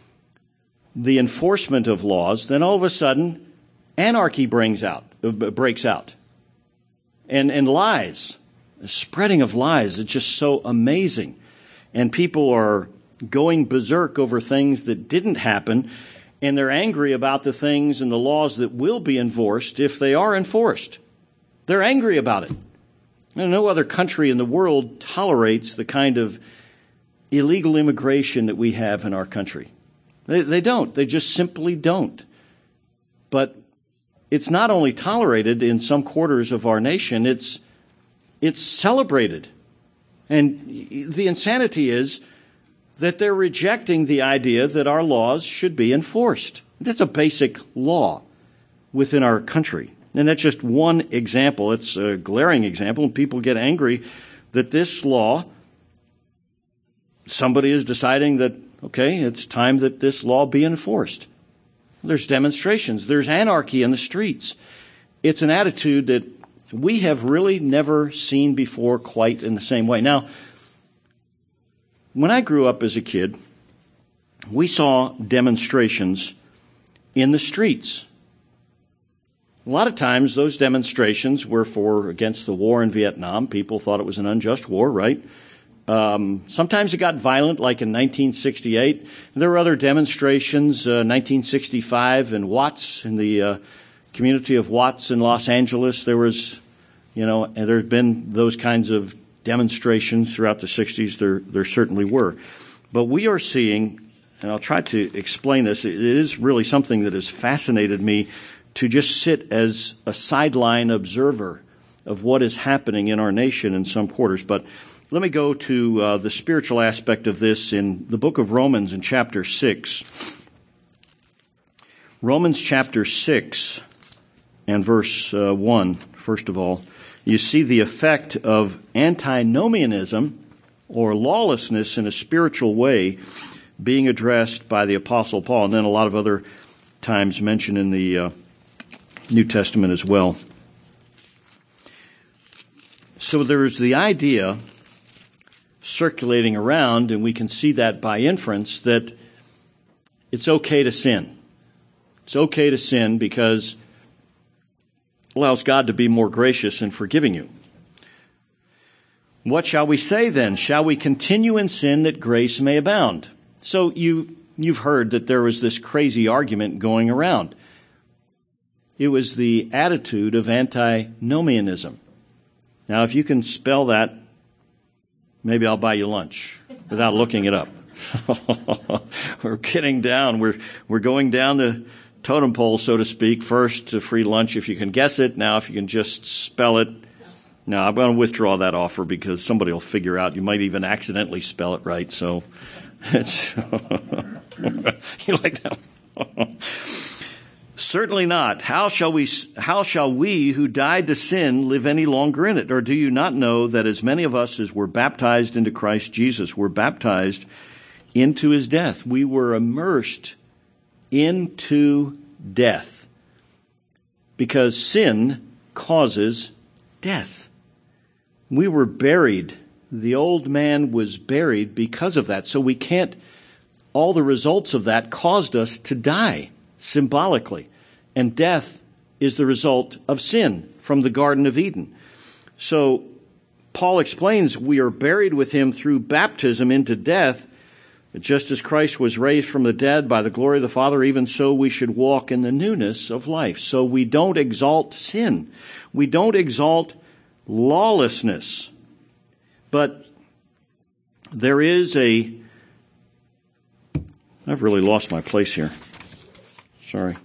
the enforcement of laws, then all of a sudden anarchy brings out, breaks out. And, and lies, the spreading of lies is just so amazing. And people are going berserk over things that didn't happen. And they're angry about the things and the laws that will be enforced if they are enforced. They're angry about it. And no other country in the world tolerates the kind of illegal immigration that we have in our country. They, they don't. They just simply don't. But it's not only tolerated in some quarters of our nation, it's, it's celebrated And the insanity is that they're rejecting the idea that our laws should be enforced. That's a basic law within our country. And that's just one example. It's a glaring example, and people get angry that this law, somebody is deciding that, okay, it's time that this law be enforced. There's demonstrations. There's anarchy in the streets. It's an attitude that we have really never seen before quite in the same way. Now, when I grew up as a kid, we saw demonstrations in the streets. A lot of times those demonstrations were for against the war in Vietnam. People thought it was an unjust war, right? Um, sometimes it got violent, like in nineteen sixty-eight. There were other demonstrations, uh, nineteen sixty-five in Watts, in the uh, community of Watts in Los Angeles. There was, you know, and there had been those kinds of demonstrations throughout the sixties. There, there certainly were. But we are seeing, and I'll try to explain this, it is really something that has fascinated me to just sit as a sideline observer of what is happening in our nation in some quarters. But let me go to uh, the spiritual aspect of this in the book of Romans in chapter six. Romans chapter six and verse uh, one, first of all, you see the effect of antinomianism or lawlessness in a spiritual way being addressed by the Apostle Paul, and then a lot of other times mentioned in the uh, New Testament as well. So there's the idea circulating around, and we can see that by inference, that it's okay to sin. It's okay to sin because it allows God to be more gracious in forgiving you. What shall we say then? Shall we continue in sin that grace may abound? So you, you've heard that there was this crazy argument going around. It was the attitude of antinomianism. Now, if you can spell that, maybe I'll buy you lunch without looking it up. We're getting down. We're we're going down the totem pole, so to speak. First, to free lunch if you can guess it. Now, if you can just spell it. Now, I'm going to withdraw that offer because somebody will figure out. You might even accidentally spell it right. So, it's you like that? Certainly not. How shall we, how shall we who died to sin live any longer in it? Or do you not know that as many of us as were baptized into Christ Jesus were baptized into his death? We were immersed into death because sin causes death. We were buried. The old man was buried because of that. So we can't, all the results of that caused us to die. Symbolically. And death is the result of sin from the Garden of Eden. So Paul explains we are buried with him through baptism into death, just as Christ was raised from the dead by the glory of the Father, even so we should walk in the newness of life. So we don't exalt sin. We don't exalt lawlessness. But there is a... I've really lost my place here. Sorry.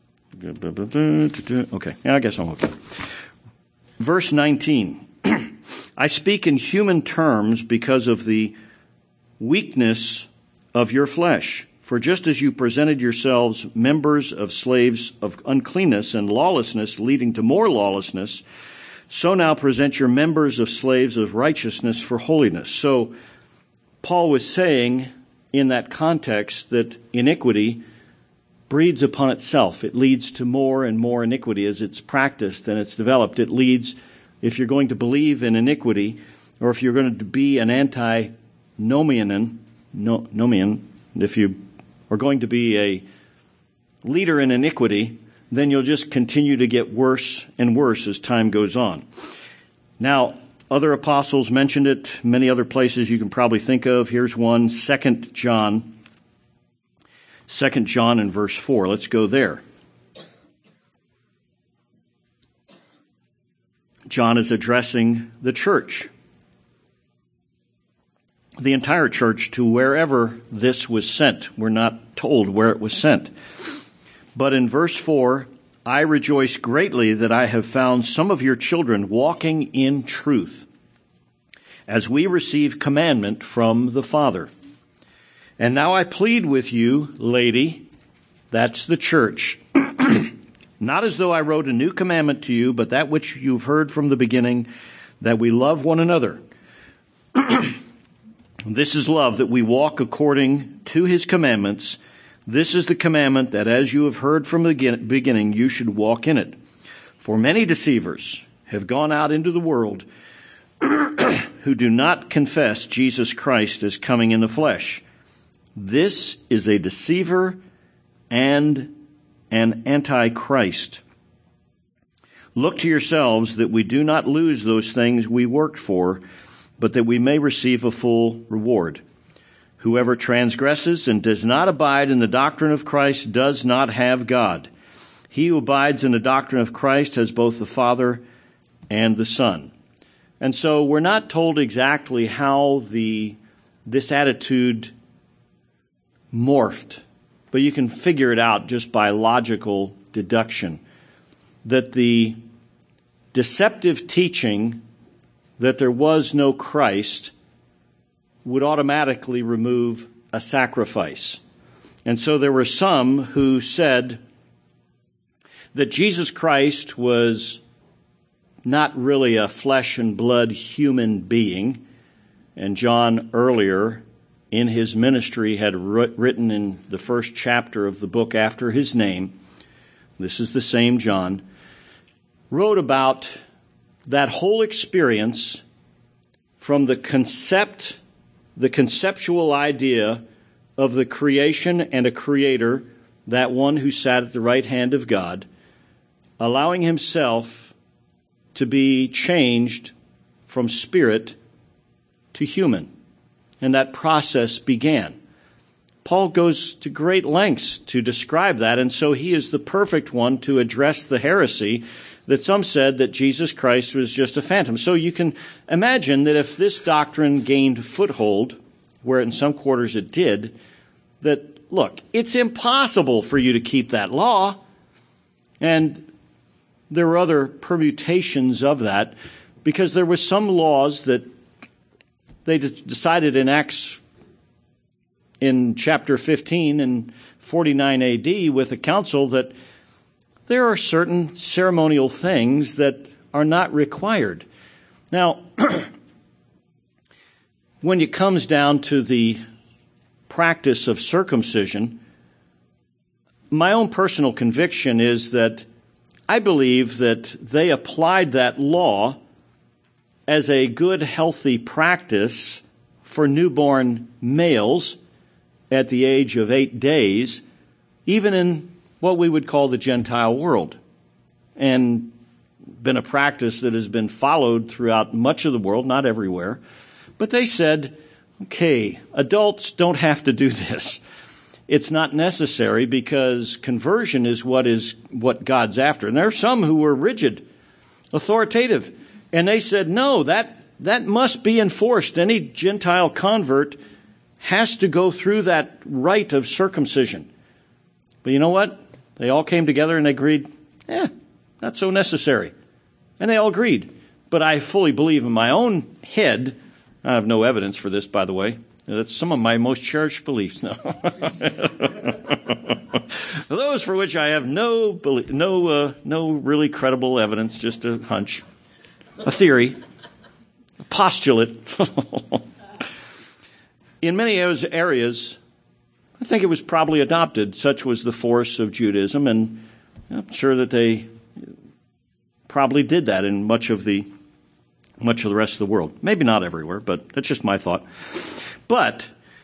Okay, yeah, I guess I'm okay. Verse nineteen. I speak in human terms because of the weakness of your flesh. For just as you presented yourselves members of slaves of uncleanness and lawlessness, leading to more lawlessness, so now present your members of slaves of righteousness for holiness. So Paul was saying in that context that iniquity breeds upon itself. It leads to more and more iniquity as it's practiced and it's developed. It leads, if you're going to believe in iniquity, or if you're going to be an antinomian, no, nomian, if you are going to be a leader in iniquity, then you'll just continue to get worse and worse as time goes on. Now, other apostles mentioned it, many other places you can probably think of. Here's one, Second John. Second John in verse four. Let's go there. John is addressing the church, the entire church, to wherever this was sent. We're not told where it was sent. But in verse four, I rejoice greatly that I have found some of your children walking in truth. as we receive commandment from the Father. And now I plead with you, lady, that's the church, not as though I wrote a new commandment to you, but that which you've heard from the beginning, that we love one another. This is love, that we walk according to his commandments. This is the commandment, that as you have heard from the beginning, you should walk in it. For many deceivers have gone out into the world who do not confess Jesus Christ as coming in the flesh. This is a deceiver and an antichrist. Look to yourselves that we do not lose those things we worked for, but that we may receive a full reward. Whoever transgresses and does not abide in the doctrine of Christ does not have God. He who abides in the doctrine of Christ has both the Father and the Son. And so we're not told exactly how the this attitude morphed, but you can figure it out just by logical deduction, that the deceptive teaching that there was no Christ would automatically remove a sacrifice. And so there were some who said that Jesus Christ was not really a flesh and blood human being. And John earlier in his ministry had written in the first chapter of the book after his name, this is the same John, wrote about that whole experience from the concept, the conceptual idea of the creation and a creator, that one who sat at the right hand of God, allowing himself to be changed from spirit to human. And that process began. Paul goes to great lengths to describe that, and so he is the perfect one to address the heresy that some said that Jesus Christ was just a phantom. So you can imagine that if this doctrine gained foothold, where in some quarters it did, that, look, it's impossible for you to keep that law. And there were other permutations of that, because there were some laws that they decided in Acts in chapter fifteen and forty-nine A D with a council that there are certain ceremonial things that are not required. Now, when it comes down to the practice of circumcision, my own personal conviction is that I believe that they applied that law as a good, healthy practice for newborn males at the age of eight days, even in what we would call the Gentile world, and been a practice that has been followed throughout much of the world, not everywhere. But they said, okay, adults don't have to do this. It's not necessary because conversion is what is what God's after. And there are some who were rigid, authoritative, and they said, no, that that must be enforced. Any Gentile convert has to go through that rite of circumcision. But you know what? They all came together and they agreed, eh, not so necessary. And they all agreed. But I fully believe in my own head, I have no evidence for this, by the way, that's some of my most cherished beliefs now. Those for which I have no belief, no, uh, no really credible evidence, just a hunch, a theory, a postulate. In many areas, I think it was probably adopted. Such was the force of Judaism, and I'm sure that they probably did that in much of the much of the rest of the world. Maybe not everywhere, but that's just my thought. But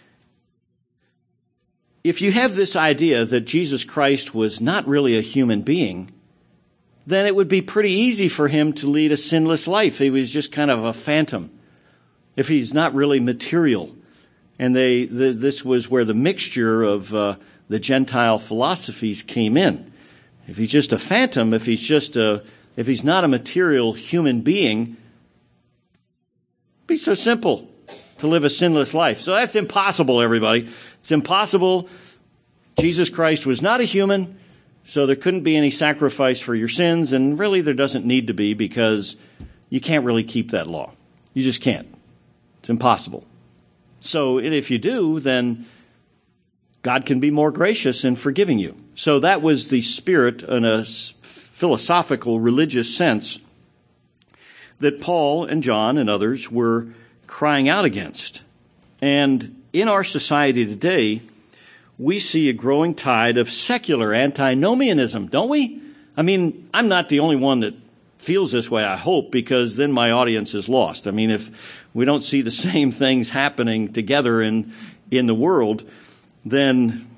if you have this idea that Jesus Christ was not really a human being, then it would be pretty easy for him to lead a sinless life. He was just kind of a phantom, if he's not really material. And they, the, this was where the mixture of uh, the Gentile philosophies came in. If he's just a phantom, if he's just a, if he's not a material human being, it'd be so simple to live a sinless life. So that's impossible, everybody. It's impossible. Jesus Christ was not a human, so there couldn't be any sacrifice for your sins, and really there doesn't need to be because you can't really keep that law. You just can't. It's impossible. So if you do, then God can be more gracious in forgiving you. So that was the spirit in a philosophical, religious sense that Paul and John and others were crying out against. And in our society today, we see a growing tide of secular antinomianism, don't we? I mean, I'm not the only one that feels this way, I hope, because then my audience is lost. I mean, if we don't see the same things happening together in, in the world, then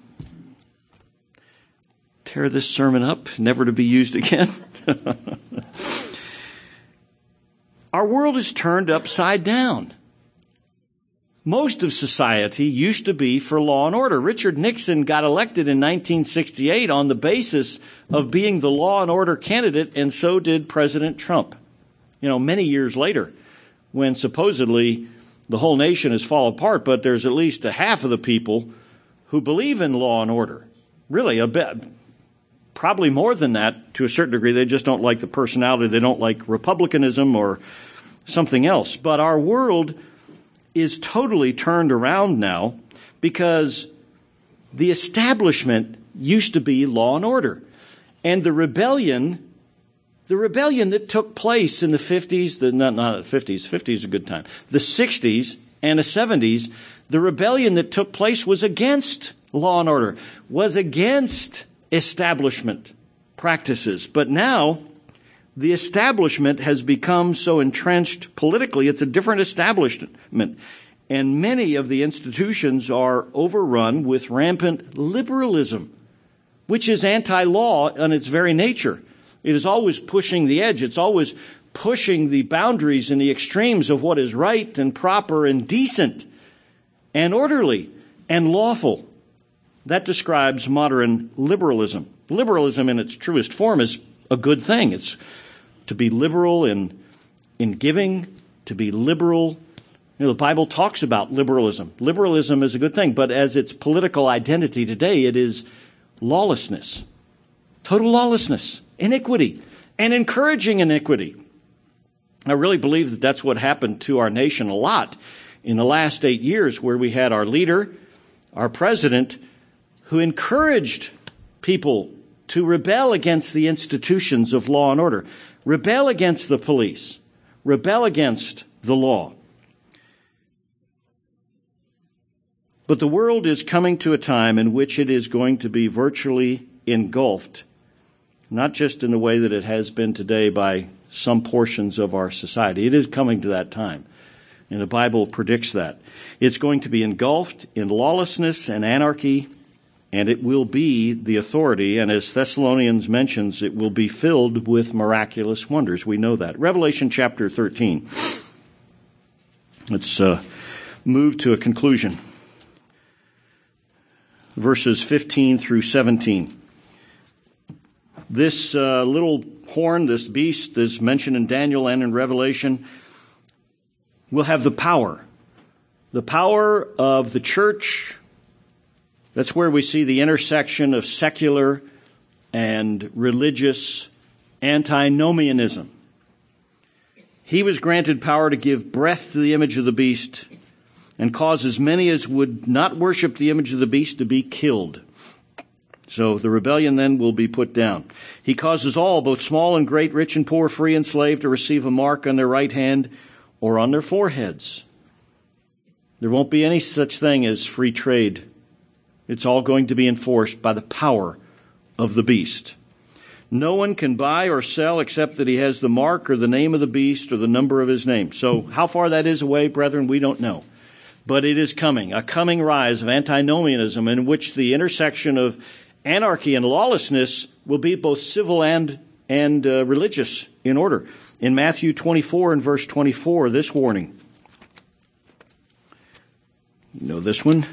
tear this sermon up, never to be used again. Our world is turned upside down. Most of society used to be for law and order. Richard Nixon got elected in nineteen sixty-eight on the basis of being the law and order candidate, and so did President Trump. You know, many years later, when supposedly the whole nation has fallen apart, but there's at least a half of the people who believe in law and order. Really, a bit, probably more than that to a certain degree. They just don't like the personality. They don't like republicanism or something else. But our world is totally turned around now because the establishment used to be law and order. And the rebellion, the rebellion that took place in the fifties, the, not, not the fifties, fifties is a good time, the sixties and the seventies, the rebellion that took place was against law and order, was against establishment practices. But now the establishment has become so entrenched politically, it's a different establishment. And many of the institutions are overrun with rampant liberalism, which is anti-law in its very nature. It is always pushing the edge. It's always pushing the boundaries and the extremes of what is right and proper and decent and orderly and lawful. That describes modern liberalism. Liberalism in its truest form is a good thing. It's to be liberal in, in giving, to be liberal. You know, the Bible talks about liberalism. Liberalism is a good thing, but as its political identity today, it is lawlessness, total lawlessness, iniquity, and encouraging iniquity. I really believe that that's what happened to our nation a lot in the last eight years, where we had our leader, our president, who encouraged people to rebel against the institutions of law and order, rebel against the police, rebel against the law. But the world is coming to a time in which it is going to be virtually engulfed, not just in the way that it has been today by some portions of our society. It is coming to that time, and the Bible predicts that. It's going to be engulfed in lawlessness and anarchy, and it will be the authority, and as Thessalonians mentions, it will be filled with miraculous wonders. We know that. Revelation chapter thirteen. Let's uh, move to a conclusion. Verses fifteen through seventeen. This uh, little horn, this beast, is mentioned in Daniel and in Revelation, will have the power. The power of the church. That's where we see the intersection of secular and religious antinomianism. He was granted power to give breath to the image of the beast and cause as many as would not worship the image of the beast to be killed. So the rebellion then will be put down. He causes all, both small and great, rich and poor, free and slave, to receive a mark on their right hand or on their foreheads. There won't be any such thing as free trade. It's all going to be enforced by the power of the beast. No one can buy or sell except that he has the mark or the name of the beast or the number of his name. So how far that is away, brethren, we don't know. But it is coming, a coming rise of antinomianism in which the intersection of anarchy and lawlessness will be both civil and, and uh, religious in order. In Matthew twenty-four and verse twenty-four, this warning. You know this one?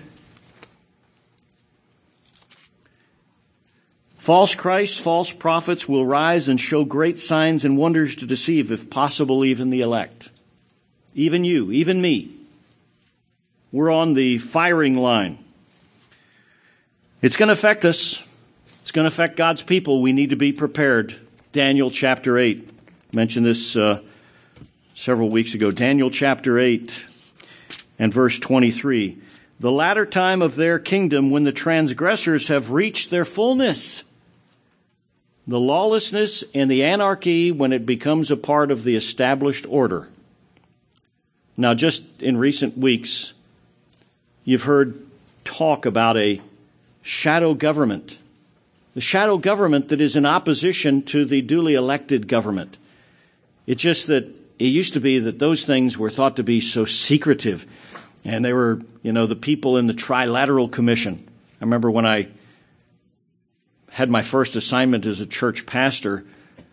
False Christs, false prophets will rise and show great signs and wonders to deceive, if possible, even the elect. Even you, even me. We're on the firing line. It's going to affect us. It's going to affect God's people. We need to be prepared. Daniel chapter eight. I mentioned this uh, several weeks ago. Daniel chapter eight. And verse twenty-three, the latter time of their kingdom when the transgressors have reached their fullness. The lawlessness and the anarchy when it becomes a part of the established order. Now, just in recent weeks, you've heard talk about a shadow government. The shadow government that is in opposition to the duly elected government. It's just that it used to be that those things were thought to be so secretive. And they were, you know, the people in the Trilateral Commission. I remember when I had my first assignment as a church pastor,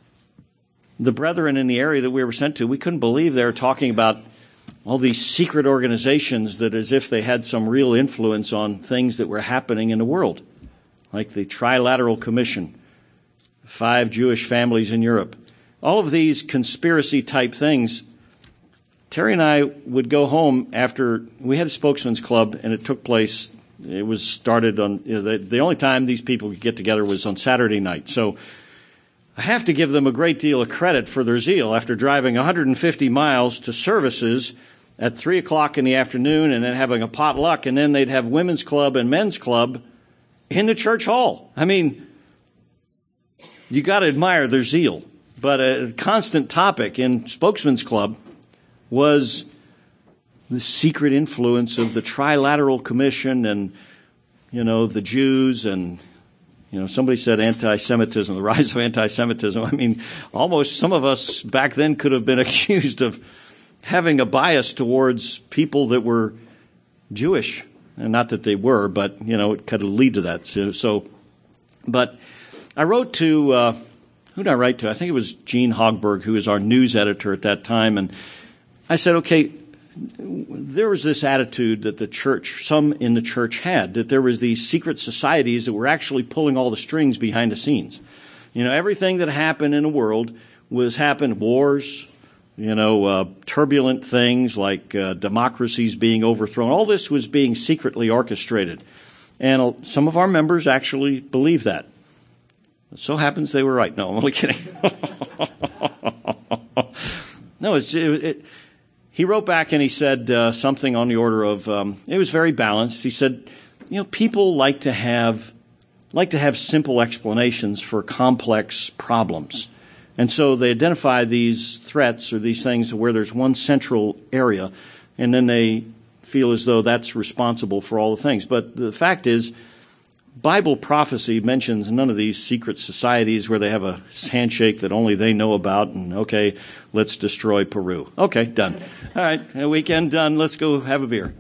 the brethren in the area that we were sent to, we couldn't believe they were talking about all these secret organizations that as if they had some real influence on things that were happening in the world. Like the Trilateral Commission, five Jewish families in Europe. All of these conspiracy-type things. Terry and I would go home after we had a spokesman's club, and it took place, it was started on, you know, the, the only time these people could get together was on Saturday night. So I have to give them a great deal of credit for their zeal after driving one hundred fifty miles to services at three o'clock in the afternoon and then having a potluck, and then they'd have women's club and men's club in the church hall. I mean, you got to admire their zeal. But a constant topic in Spokesman's Club was the secret influence of the Trilateral Commission and, you know, the Jews and, you know, somebody said anti-Semitism, the rise of anti-Semitism. I mean, almost some of us back then could have been accused of having a bias towards people that were Jewish. And not that they were, but, you know, it could lead to that. So, so but I wrote to, uh, who did I write to? I think it was Gene Hogberg, who was our news editor at that time. And I said, okay, there was this attitude that the church, some in the church had, that there was these secret societies that were actually pulling all the strings behind the scenes. You know, everything that happened in the world was happened, wars, you know, uh, turbulent things like uh, democracies being overthrown. All this was being secretly orchestrated. And some of our members actually believe that. It so happens they were right. No, I'm only kidding. no, it's, it, it, he wrote back and he said uh, something on the order of, um, it was very balanced. He said, you know, people like to have like to have simple explanations for complex problems. And so they identify these threats or these things where there's one central area, and then they feel as though that's responsible for all the things. But the fact is, Bible prophecy mentions none of these secret societies where they have a handshake that only they know about, and okay, let's destroy Peru. Okay, done. All right, a weekend done. Let's go have a beer.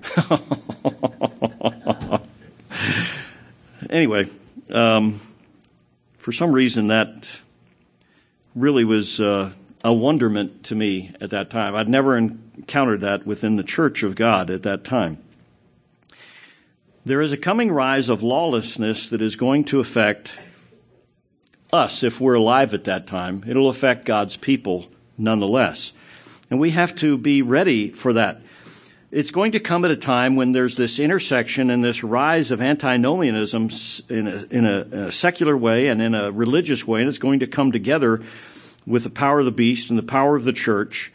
Anyway, um, for some reason that really was uh, a wonderment to me at that time. I'd never encountered that within the Church of God at that time. There is a coming rise of lawlessness that is going to affect us if we're alive at that time. It'll affect God's people nonetheless. And we have to be ready for that. It's going to come at a time when there's this intersection and this rise of antinomianism in a, in a, a secular way and in a religious way, and it's going to come together with the power of the beast and the power of the church.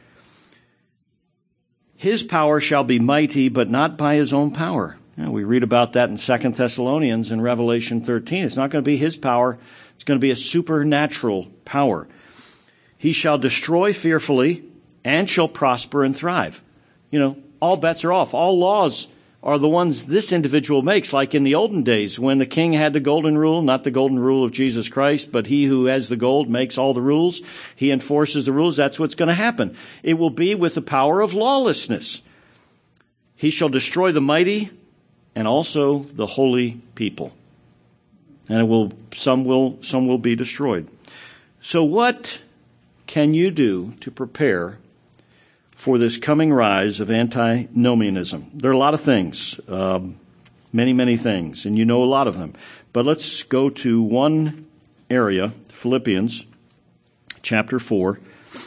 His power shall be mighty, but not by his own power. You know, we read about that in Second Thessalonians and Revelation thirteen. It's not going to be his power. It's going to be a supernatural power. He shall destroy fearfully and shall prosper and thrive. You know, all bets are off. All laws are the ones this individual makes, like in the olden days when the king had the golden rule, not the golden rule of Jesus Christ, but he who has the gold makes all the rules. He enforces the rules. That's what's going to happen. It will be with the power of lawlessness. He shall destroy the mighty and also the holy people. And it will, some will, some will be destroyed. So what can you do to prepare for this coming rise of antinomianism? There are a lot of things, um, many, many things, and you know a lot of them. But let's go to one area, Philippians chapter four.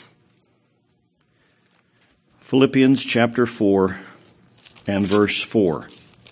Philippians chapter four and verse four.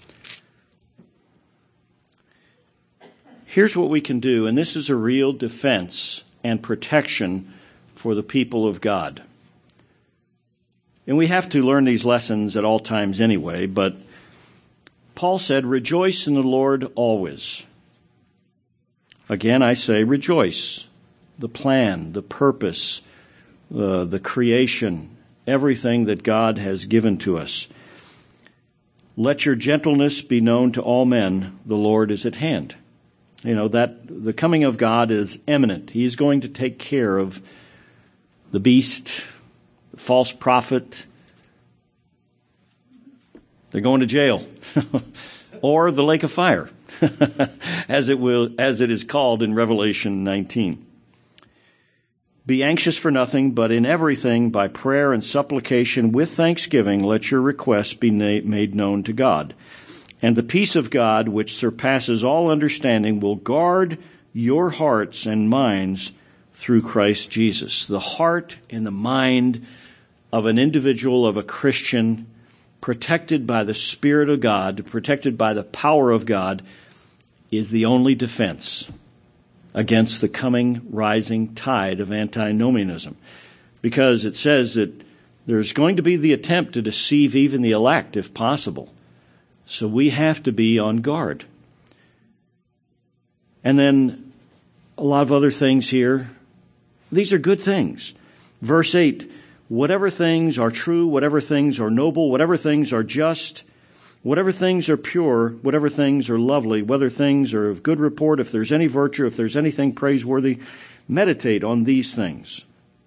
Here's what we can do, and this is a real defense and protection for the people of God. And we have to learn these lessons at all times anyway, but Paul said, rejoice in the Lord always. Again, I say rejoice. The plan, the purpose, uh, the creation, everything that God has given to us. Let your gentleness be known to all men. The Lord is at hand. You know, that the coming of God is imminent. He is going to take care of the beast, the false prophet. They're going to jail or the lake of fire, as it will, as it is called in Revelation nineteen. Be anxious for nothing, but in everything, by prayer and supplication with thanksgiving, let your requests be na- made known to God. And the peace of God, which surpasses all understanding, will guard your hearts and minds through Christ Jesus. The heart and the mind of an individual, of a Christian, protected by the Spirit of God, protected by the power of God, is the only defense against the coming rising tide of antinomianism. Because it says that there's going to be the attempt to deceive even the elect, if possible. So we have to be on guard. And then a lot of other things here. These are good things. Verse eight, whatever things are true, whatever things are noble, whatever things are just, whatever things are pure, whatever things are lovely, whether things are of good report, if there's any virtue, if there's anything praiseworthy, meditate on these things.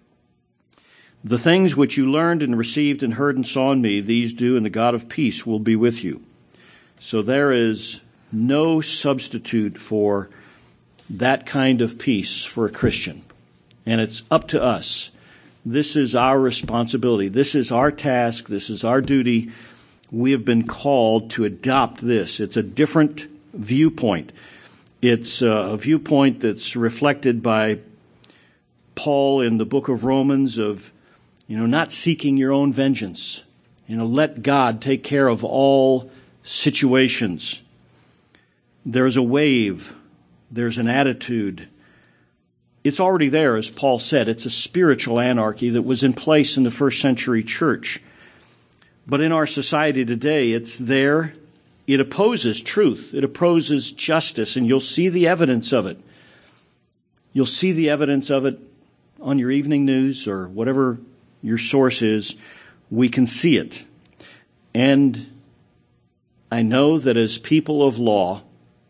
The things which you learned and received and heard and saw in me, these do, and the God of peace will be with you. So there is no substitute for that kind of peace for a Christian. And it's up to us. This is our responsibility. This is our task. This is our duty. We have been called to adopt this. It's a different viewpoint. It's a viewpoint that's reflected by Paul in the book of Romans of, you know, not seeking your own vengeance. You know, let God take care of all situations. There's a wave. There's an attitude. It's already there, as Paul said. It's a spiritual anarchy that was in place in the first century church. But in our society today, it's there. It opposes truth. It opposes justice, and you'll see the evidence of it. You'll see the evidence of it on your evening news or whatever your source is. We can see it. And I know that as people of law,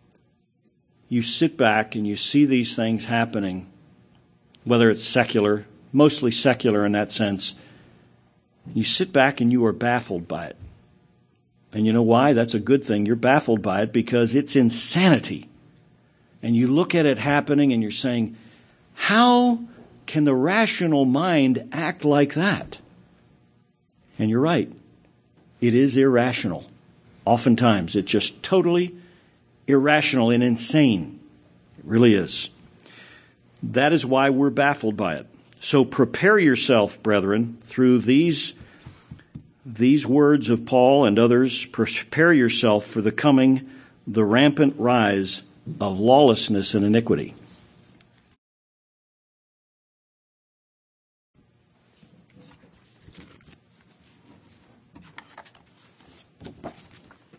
you sit back and you see these things happening, whether it's secular, mostly secular in that sense. You sit back and you are baffled by it. And you know why? That's a good thing. You're baffled by it because it's insanity. And you look at it happening and you're saying, how can the rational mind act like that? And you're right. It is irrational. Oftentimes, it's just totally irrational and insane. It really is. That is why we're baffled by it. So prepare yourself, brethren, through these, these words of Paul and others. Prepare yourself for the coming, the rampant rise of lawlessness and iniquity.